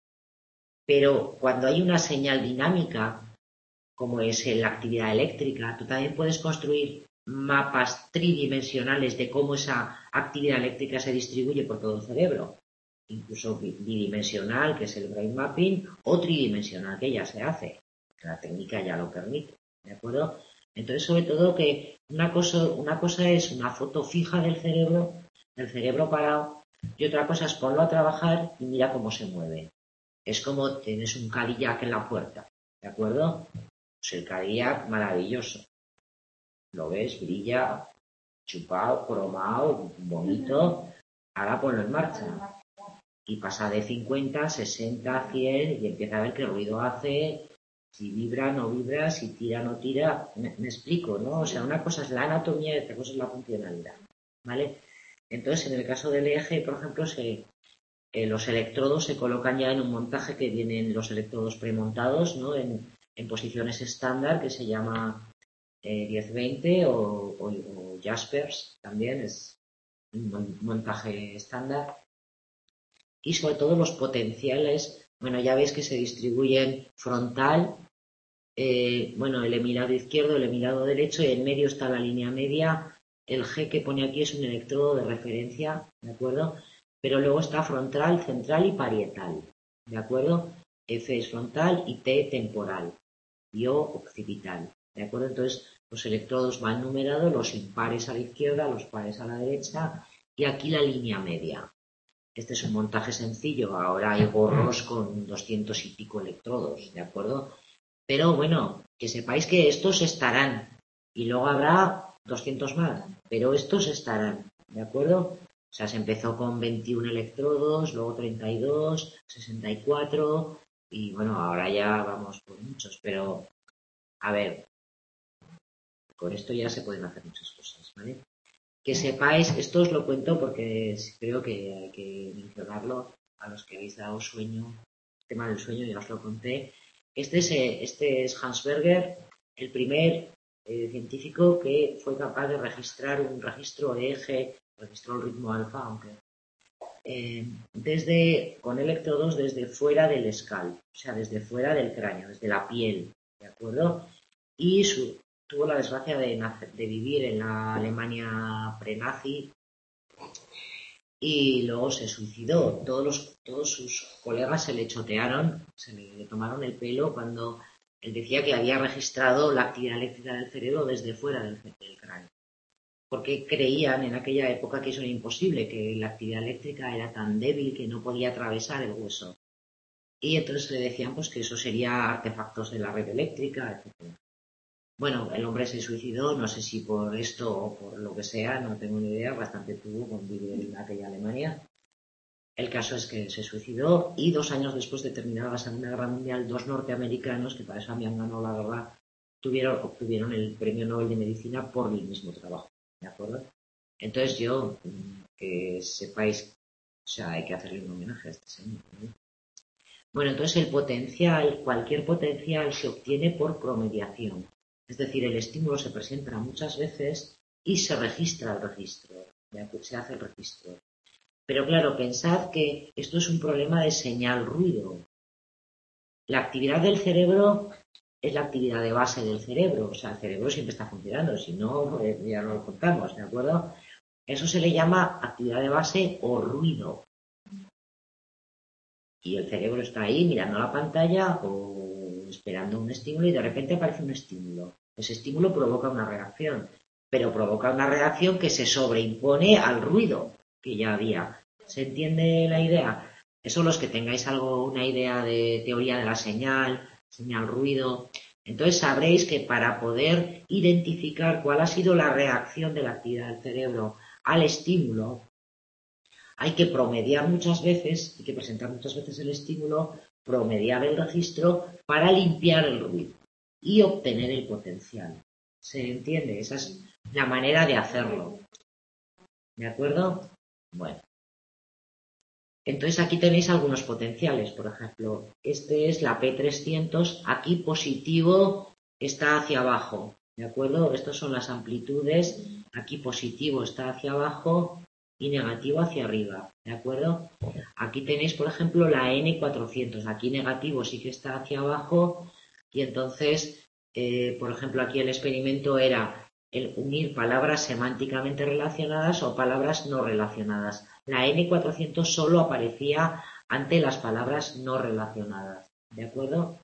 Pero cuando hay una señal dinámica, como es la actividad eléctrica, tú también puedes construir mapas tridimensionales de cómo esa actividad eléctrica se distribuye por todo el cerebro, incluso bidimensional, que es el brain mapping, o tridimensional, que ya se hace, la técnica ya lo permite, ¿de acuerdo? Entonces, sobre todo que una cosa es una foto fija del cerebro parado, y otra cosa es ponlo a trabajar y mira cómo se mueve. Es como tienes un Cadillac en la puerta, ¿de acuerdo? Pues el Cadillac maravilloso. Lo ves, brilla, chupado, cromado, bonito. Ahora ponlo en marcha. Y pasa de 50, 60, 100 y empieza a ver qué ruido hace, si vibra, no vibra, si tira, no tira. Me explico, ¿no? O sea, una cosa es la anatomía y otra cosa es la funcionalidad, ¿vale? Entonces, en el caso del eje, por ejemplo, los electrodos se colocan ya en un montaje que vienen los electrodos premontados, ¿no? En posiciones estándar, que se llama 10-20 o Jaspers, también es un montaje estándar. Y sobre todo los potenciales, bueno, ya veis que se distribuyen frontal, bueno, el hemirado izquierdo, el hemirado derecho, y en medio está la línea media. El G que pone aquí es un electrodo de referencia, ¿de acuerdo? Pero luego está frontal, central y parietal, ¿de acuerdo? F es frontal y T temporal, y O occipital, ¿de acuerdo? Entonces, los electrodos van numerados, los impares a la izquierda, los pares a la derecha, y aquí la línea media. Este es un montaje sencillo, ahora hay gorros con 200 y pico electrodos, ¿de acuerdo? Pero bueno, que sepáis que estos estarán, y luego habrá 200 más, pero estos estarán, ¿de acuerdo? O sea, se empezó con 21 electrodos, luego 32, 64, y bueno, ahora ya vamos por muchos, pero a ver, con esto ya se pueden hacer muchas cosas, ¿vale? Que sepáis, esto os lo cuento porque creo que hay que mencionarlo a los que habéis dado sueño, el tema del sueño, ya os lo conté. Este es Hans Berger, el primer científico que fue capaz de registrar un registro de eje, registró el ritmo alfa, aunque con electrodos desde fuera del scalp, o sea, desde fuera del cráneo, desde la piel, ¿de acuerdo? Y tuvo la desgracia de vivir en la Alemania prenazi y luego se suicidó. Todos sus colegas se le chotearon, se le tomaron el pelo cuando Él decía que había registrado la actividad eléctrica del cerebro desde fuera del cráneo, porque creían en aquella época que eso era imposible, que la actividad eléctrica era tan débil que no podía atravesar el hueso. Y entonces le decían pues que eso sería artefactos de la red eléctrica, etc. Bueno, el hombre se suicidó, no sé si por esto o por lo que sea, no tengo ni idea, bastante tuvo con vivir en aquella Alemania. El caso es que se suicidó y 2 años después de terminar la Segunda Guerra Mundial, 2 norteamericanos, que para eso habían ganado la guerra, obtuvieron el Premio Nobel de Medicina por el mismo trabajo, ¿de acuerdo? Entonces yo, que sepáis, o sea, hay que hacerle un homenaje a este señor, ¿no? Bueno, entonces cualquier potencial se obtiene por promediación. Es decir, el estímulo se presenta muchas veces y se registra el registro, se hace el registro. Pero claro, pensad que esto es un problema de señal-ruido. La actividad del cerebro es la actividad de base del cerebro, o sea, el cerebro siempre está funcionando, si no, ya no lo contamos, ¿de acuerdo? Eso se le llama actividad de base o ruido. Y el cerebro está ahí mirando la pantalla o esperando un estímulo y de repente aparece un estímulo. Ese estímulo provoca una reacción, pero provoca una reacción que se sobreimpone al ruido que ya había. ¿Se entiende la idea? Eso los que tengáis una idea de teoría de la señal ruido, entonces sabréis que para poder identificar cuál ha sido la reacción de la actividad del cerebro al estímulo, hay que promediar muchas veces, hay que presentar muchas veces el estímulo, promediar el registro para limpiar el ruido y obtener el potencial. ¿Se entiende? Esa es la manera de hacerlo. ¿De acuerdo? Bueno. Entonces aquí tenéis algunos potenciales. Por ejemplo, este es la P300. Aquí positivo está hacia abajo. ¿De acuerdo? Estas son las amplitudes. Aquí positivo está hacia abajo y negativo hacia arriba, ¿de acuerdo? Aquí tenéis, por ejemplo, la N400, aquí negativo sí que está hacia abajo y entonces, por ejemplo, aquí el experimento era el unir palabras semánticamente relacionadas o palabras no relacionadas. La N400 solo aparecía ante las palabras no relacionadas, ¿de acuerdo?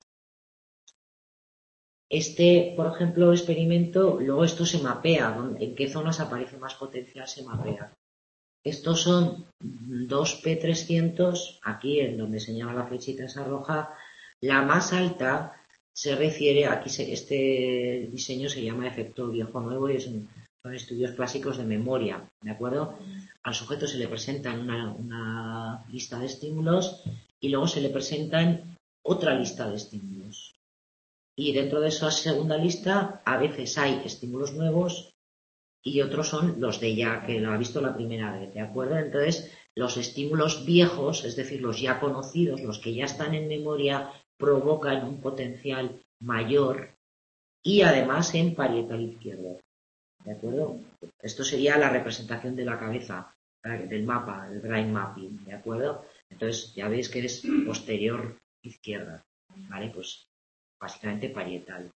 Este, por ejemplo, experimento, luego esto se mapea, en qué zonas aparece más potencial se mapea. Estos son 2 P300, aquí en donde señala la flechita esa roja. La más alta se refiere, aquí este diseño se llama efecto viejo nuevo y son estudios clásicos de memoria, ¿de acuerdo? Al sujeto se le presenta una lista de estímulos y luego se le presentan otra lista de estímulos. Y dentro de esa segunda lista a veces hay estímulos nuevos y otros son los de ya, que lo ha visto la primera vez, ¿de acuerdo? Entonces, los estímulos viejos, es decir, los ya conocidos, los que ya están en memoria, provocan un potencial mayor y además en parietal izquierdo, ¿de acuerdo? Esto sería la representación de la cabeza, del mapa, el brain mapping, ¿de acuerdo? Entonces, ya veis que es posterior izquierda, ¿vale? Pues básicamente parietal.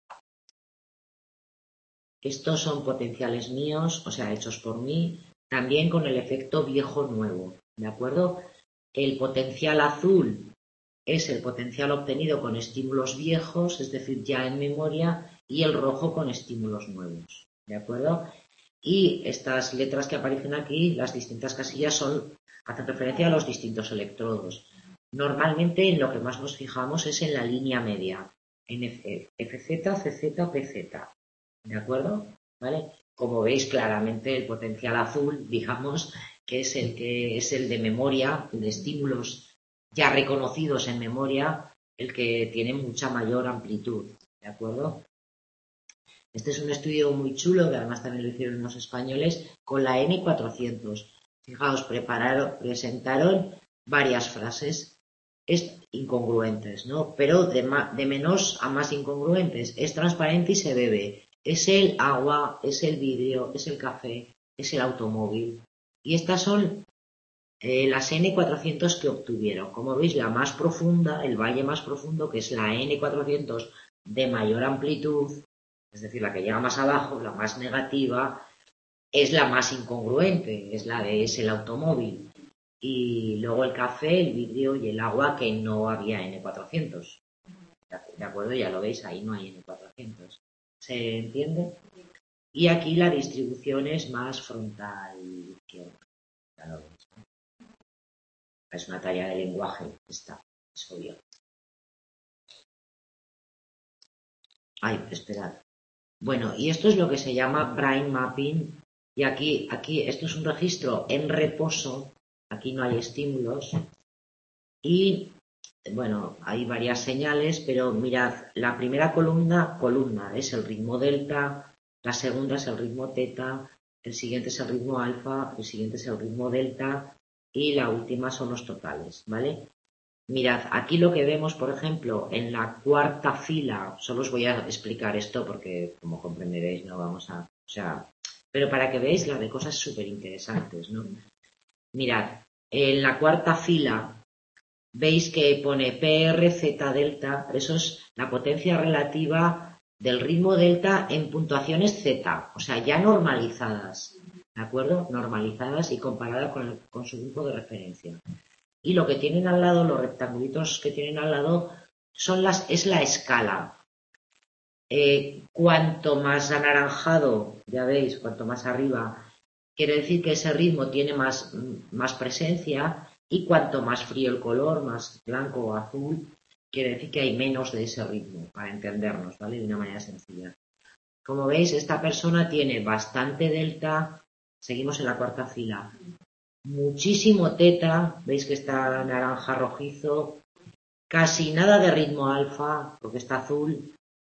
Estos son potenciales míos, o sea, hechos por mí, también con el efecto viejo-nuevo, ¿de acuerdo? El potencial azul es el potencial obtenido con estímulos viejos, es decir, ya en memoria, y el rojo con estímulos nuevos, ¿de acuerdo? Y estas letras que aparecen aquí, las distintas casillas, hacen referencia a los distintos electrodos. Normalmente en lo que más nos fijamos es en la línea media, en FZ, CZ, PZ. ¿De acuerdo? ¿Vale? Como veis claramente el potencial azul, digamos, que es el de memoria, de estímulos ya reconocidos en memoria, el que tiene mucha mayor amplitud. ¿De acuerdo? Este es un estudio muy chulo, que además también lo hicieron los españoles, con la N400. Fijaos, presentaron varias frases incongruentes, ¿no? Pero de menos a más incongruentes. Es transparente y se bebe. Es el agua, es el vidrio, es el café, es el automóvil. Y estas son las N400 que obtuvieron. Como veis, la más profunda, el valle más profundo, que es la N400 de mayor amplitud, es decir, la que llega más abajo, la más negativa, es la más incongruente, es el automóvil. Y luego el café, el vidrio y el agua, que no había N400. ¿De acuerdo? Ya lo veis, ahí no hay N400. ¿Se entiende? Y aquí la distribución es más frontal izquierda. Ya lo veis, ¿no? Es una tarea de lenguaje, esta, es obvio. Ay, esperad. Bueno, y esto es lo que se llama brain mapping. Y aquí, esto es un registro en reposo. Aquí no hay estímulos. Y, bueno, hay varias señales, pero mirad, la primera columna es el ritmo delta, la segunda es el ritmo teta, el siguiente es el ritmo alfa, el siguiente es el ritmo delta y la última son los totales, ¿vale? Mirad, aquí lo que vemos, por ejemplo, en la cuarta fila, solo os voy a explicar esto porque, como comprenderéis, no vamos a... O sea, pero para que veáis la de cosas súper interesantes, ¿no? Mirad, en la cuarta fila veis que pone PRZ delta, eso es la potencia relativa del ritmo delta en puntuaciones Z, o sea, ya normalizadas, ¿de acuerdo? Normalizadas y comparadas con su grupo de referencia. Y lo que tienen al lado, los rectangulitos que tienen al lado, es la escala. Cuanto más anaranjado, ya veis, cuanto más arriba, quiere decir que ese ritmo tiene más presencia, y cuanto más frío el color, más blanco o azul, quiere decir que hay menos de ese ritmo, para entendernos, ¿vale? De una manera sencilla. Como veis, esta persona tiene bastante delta, seguimos en la cuarta fila, muchísimo teta, veis que está naranja rojizo, casi nada de ritmo alfa, porque está azul,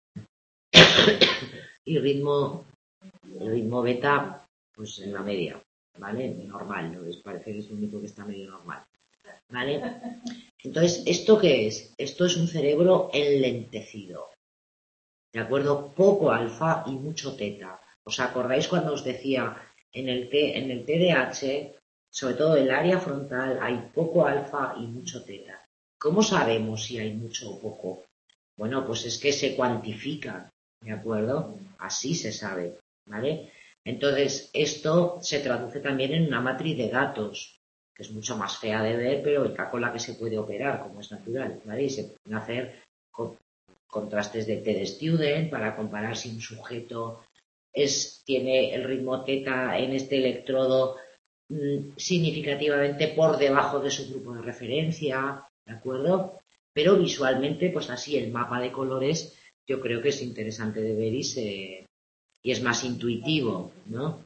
y el ritmo beta, pues en la media, ¿vale? Normal, ¿no? Parece que es el único que está medio normal, ¿vale? Entonces, ¿esto qué es? Esto es un cerebro enlentecido, ¿de acuerdo? Poco alfa y mucho teta. ¿Os acordáis cuando os decía en el TDAH, sobre todo en el área frontal, hay poco alfa y mucho teta? ¿Cómo sabemos si hay mucho o poco? Bueno, pues es que se cuantifica, ¿de acuerdo? Así se sabe, ¿vale? Entonces, esto se traduce también en una matriz de datos, que es mucho más fea de ver, pero con la que se puede operar, como es natural, ¿vale? Y se pueden hacer contrastes de T-de-Student para comparar si un sujeto tiene el ritmo teta en este electrodo significativamente por debajo de su grupo de referencia, ¿de acuerdo? Pero visualmente, pues así, el mapa de colores yo creo que es interesante de ver y es más intuitivo, ¿no?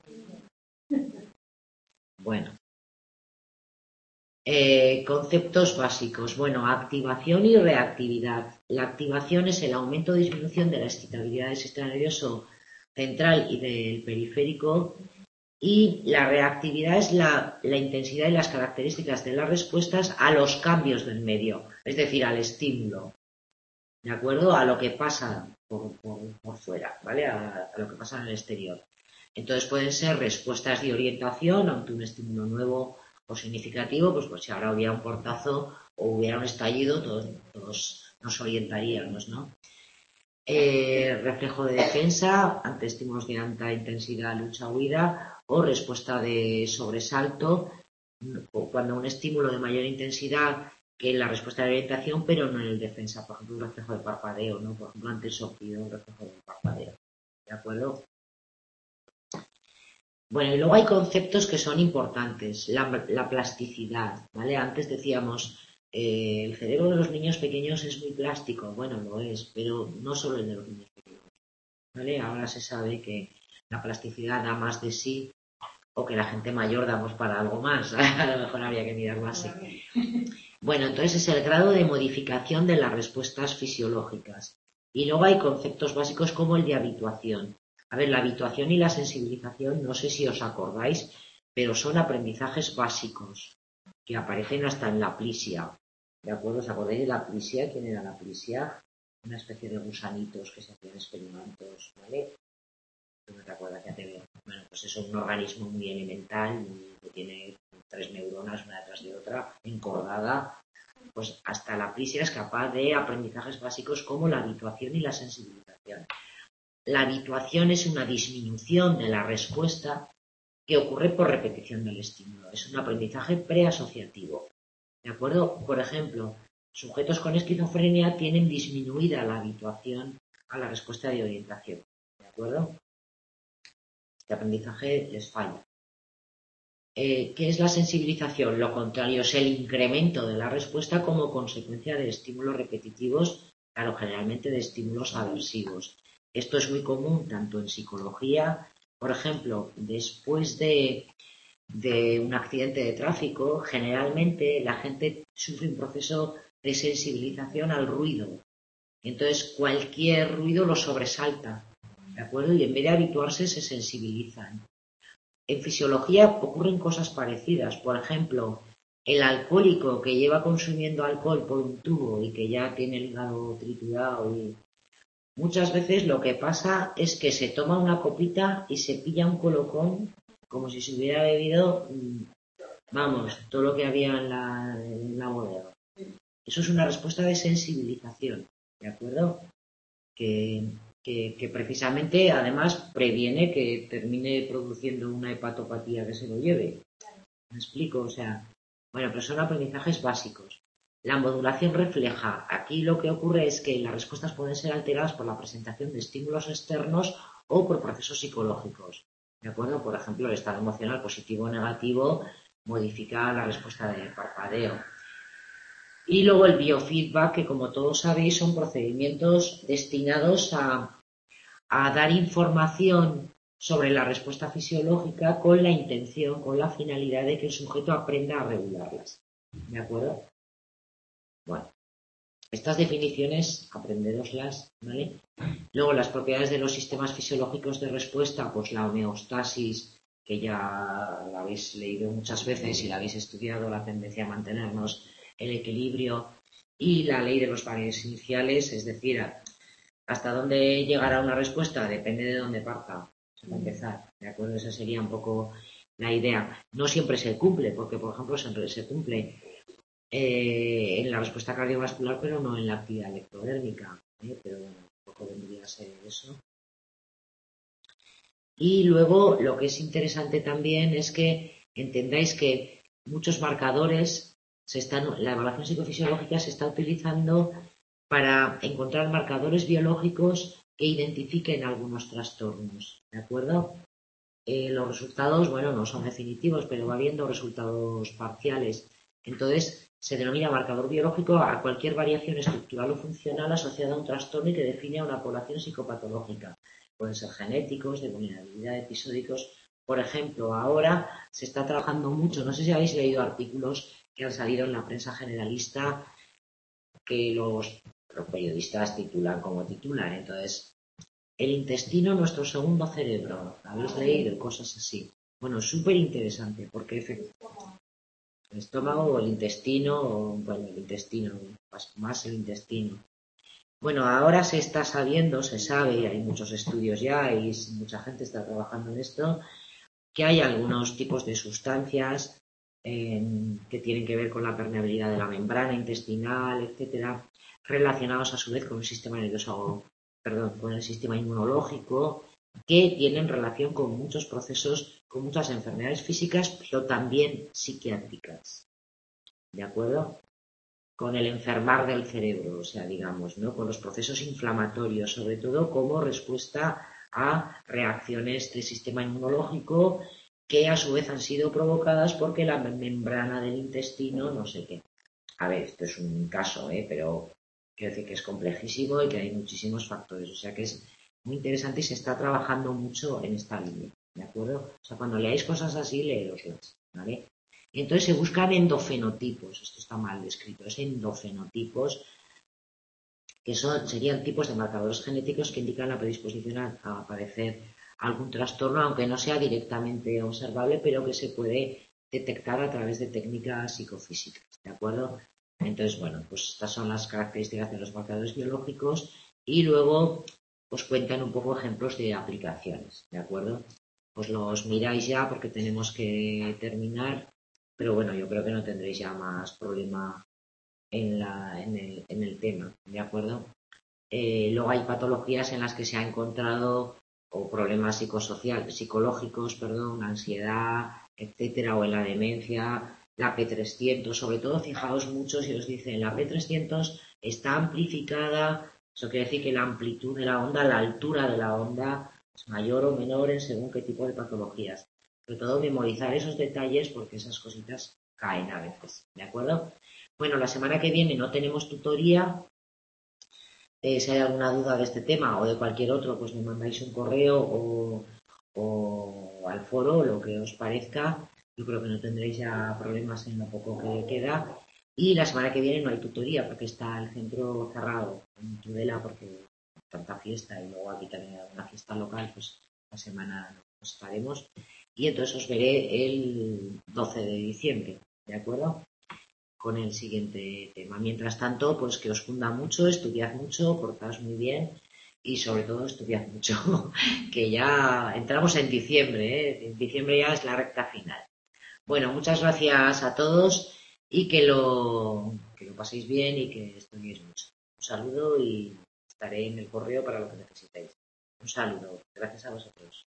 Bueno. Conceptos básicos. Bueno, activación y reactividad. La activación es el aumento o disminución de la excitabilidad del sistema nervioso central y del periférico, y la reactividad es la intensidad y las características de las respuestas a los cambios del medio, es decir, al estímulo, ¿de acuerdo? A lo que pasa por fuera, ¿vale? A lo que pasa en el exterior. Entonces pueden ser respuestas de orientación ante un estímulo nuevo o significativo, pues si ahora hubiera un portazo o hubiera un estallido, todos nos orientaríamos, ¿no? Reflejo de defensa ante estímulos de alta intensidad, lucha, huida, o respuesta de sobresalto cuando un estímulo de mayor intensidad que en la respuesta de orientación, pero no en el defensa, por ejemplo, un reflejo de parpadeo, ¿no? Por ejemplo, ante el soplido, un reflejo de parpadeo, ¿de acuerdo? Bueno, y luego hay conceptos que son importantes, la plasticidad, ¿vale? Antes decíamos, el cerebro de los niños pequeños es muy plástico. Bueno, lo es, pero no solo el de los niños pequeños, ¿vale? Ahora se sabe que la plasticidad da más de sí, o que la gente mayor damos para algo más. A lo mejor habría que mirarlo así. Bueno, entonces es el grado de modificación de las respuestas fisiológicas. Y luego hay conceptos básicos como el de habituación. A ver, la habituación y la sensibilización, no sé si os acordáis, pero son aprendizajes básicos que aparecen hasta en la plisia. ¿De acuerdo? ¿Os acordáis de la plisia? ¿Quién era la plisia? Una especie de gusanitos que se hacían experimentos, ¿vale? No te acuerdas, ya te veo. Bueno, pues es un organismo muy elemental que tiene 3 neuronas una detrás de otra, encordada. Pues hasta la plisia es capaz de aprendizajes básicos como la habituación y la sensibilización. La habituación es una disminución de la respuesta que ocurre por repetición del estímulo. Es un aprendizaje preasociativo. ¿De acuerdo? Por ejemplo, Sujetos con esquizofrenia tienen disminuida la habituación a la respuesta de orientación. ¿De acuerdo? Este aprendizaje les falla. ¿Qué es la sensibilización? Lo contrario, es el incremento de la respuesta como consecuencia de estímulos repetitivos, claro, generalmente de estímulos aversivos. Esto es muy común tanto en psicología, por ejemplo, después de un accidente de tráfico, generalmente la gente sufre un proceso de sensibilización al ruido. Entonces, cualquier ruido lo sobresalta, ¿de acuerdo? Y en vez de habituarse, se sensibilizan. En fisiología ocurren cosas parecidas. Por ejemplo, el alcohólico que lleva consumiendo alcohol por un tubo y que ya tiene el hígado triturado y muchas veces lo que pasa es que se toma una copita y se pilla un colocón como si se hubiera bebido, vamos, todo lo que había en la bodega. Eso es una respuesta de sensibilización, ¿de acuerdo? Que precisamente además previene que termine produciendo una hepatopatía que se lo lleve. ¿Me explico? O sea, bueno, pero son aprendizajes básicos. La modulación refleja, aquí lo que ocurre es que las respuestas pueden ser alteradas por la presentación de estímulos externos o por procesos psicológicos. ¿De acuerdo? Por ejemplo, el estado emocional positivo o negativo modifica la respuesta de parpadeo. Y luego el biofeedback, que como todos sabéis son procedimientos destinados a dar información sobre la respuesta fisiológica con la intención, con la finalidad de que el sujeto aprenda a regularlas. ¿De acuerdo? Bueno, estas definiciones aprendéroslas, ¿vale? Luego las propiedades de los sistemas fisiológicos de respuesta, pues la homeostasis, que ya la habéis leído muchas veces y la habéis estudiado, la tendencia a mantenernos, el equilibrio y la ley de los valores iniciales, es decir, hasta dónde llegará una respuesta depende de dónde parta, para empezar, ¿de acuerdo? Esa sería un poco la idea. No siempre se cumple, porque por ejemplo se cumple en la respuesta cardiovascular, pero no en la actividad electrodérmica, pero bueno, un poco vendría a ser eso. Y luego lo que es interesante también es que entendáis que muchos marcadores la evaluación psicofisiológica se está utilizando para encontrar marcadores biológicos que identifiquen algunos trastornos, ¿de acuerdo? Los resultados, bueno, no son definitivos, pero va habiendo resultados parciales. Entonces, se denomina marcador biológico a cualquier variación estructural o funcional asociada a un trastorno y que define a una población psicopatológica. Pueden ser genéticos, de vulnerabilidad, episódicos. Por ejemplo, ahora se está trabajando mucho, no sé si habéis leído artículos que han salido en la prensa generalista que los periodistas titulan como titulan. Entonces, el intestino, nuestro segundo cerebro. ¿Habéis leído cosas así? Bueno, súper interesante, porque el estómago o el intestino, bueno, el intestino, más el intestino. Bueno, ahora se está sabiendo, se sabe, hay muchos estudios ya y mucha gente está trabajando en esto, que hay algunos tipos de sustancias que tienen que ver con la permeabilidad de la membrana intestinal, etcétera, relacionados a su vez con el sistema nervioso, con el sistema inmunológico, que tienen relación con muchos procesos, con muchas enfermedades físicas, pero también psiquiátricas. ¿De acuerdo? Con el enfermar del cerebro, o sea, digamos, ¿no? Con los procesos inflamatorios, sobre todo como respuesta a reacciones del sistema inmunológico que a su vez han sido provocadas porque la membrana del intestino, no sé qué. A ver, esto es un caso, pero quiero decir que es complejísimo y que hay muchísimos factores, o sea que es muy interesante y se está trabajando mucho en esta línea, ¿de acuerdo? O sea, cuando leáis cosas así, leeroslas, ¿vale? Y entonces se buscan endofenotipos, esto está mal descrito, es endofenotipos, que serían tipos de marcadores genéticos que indican la predisposición a padecer algún trastorno, aunque no sea directamente observable, pero que se puede detectar a través de técnicas psicofísicas, ¿de acuerdo? Entonces, bueno, pues estas son las características de los marcadores biológicos y luego os cuentan un poco ejemplos de aplicaciones, ¿de acuerdo? Pues los miráis ya porque tenemos que terminar, pero bueno, yo creo que no tendréis ya más problema en el tema, ¿de acuerdo? Luego hay patologías en las que se ha encontrado o problemas psicológicos, ansiedad, etcétera, o en la demencia, la P300, sobre todo fijaos mucho si os dicen la P300 está amplificada, eso quiere decir que la amplitud de la onda, la altura de la onda es mayor o menor en según qué tipo de patologías. Sobre todo memorizar esos detalles porque esas cositas caen a veces, ¿de acuerdo? Bueno, la semana que viene no tenemos tutoría. Si hay alguna duda de este tema o de cualquier otro, pues me mandáis un correo o al foro, lo que os parezca. Yo creo que no tendréis ya problemas en lo poco que queda. Y la semana que viene no hay tutoría porque está el centro cerrado en Tudela porque tanta fiesta y luego aquí también hay una fiesta local, pues la semana no estaremos. Y entonces os veré el 12 de diciembre, ¿de acuerdo? Con el siguiente tema. Mientras tanto, pues que os funda mucho, estudiad mucho, portaos muy bien y sobre todo estudiad mucho, que ya entramos en diciembre, ¿eh? En diciembre ya es la recta final. Bueno, muchas gracias a todos y que lo paséis bien y que estudiéis mucho. Un saludo y estaré en el correo para lo que necesitéis. Un saludo. Gracias a vosotros.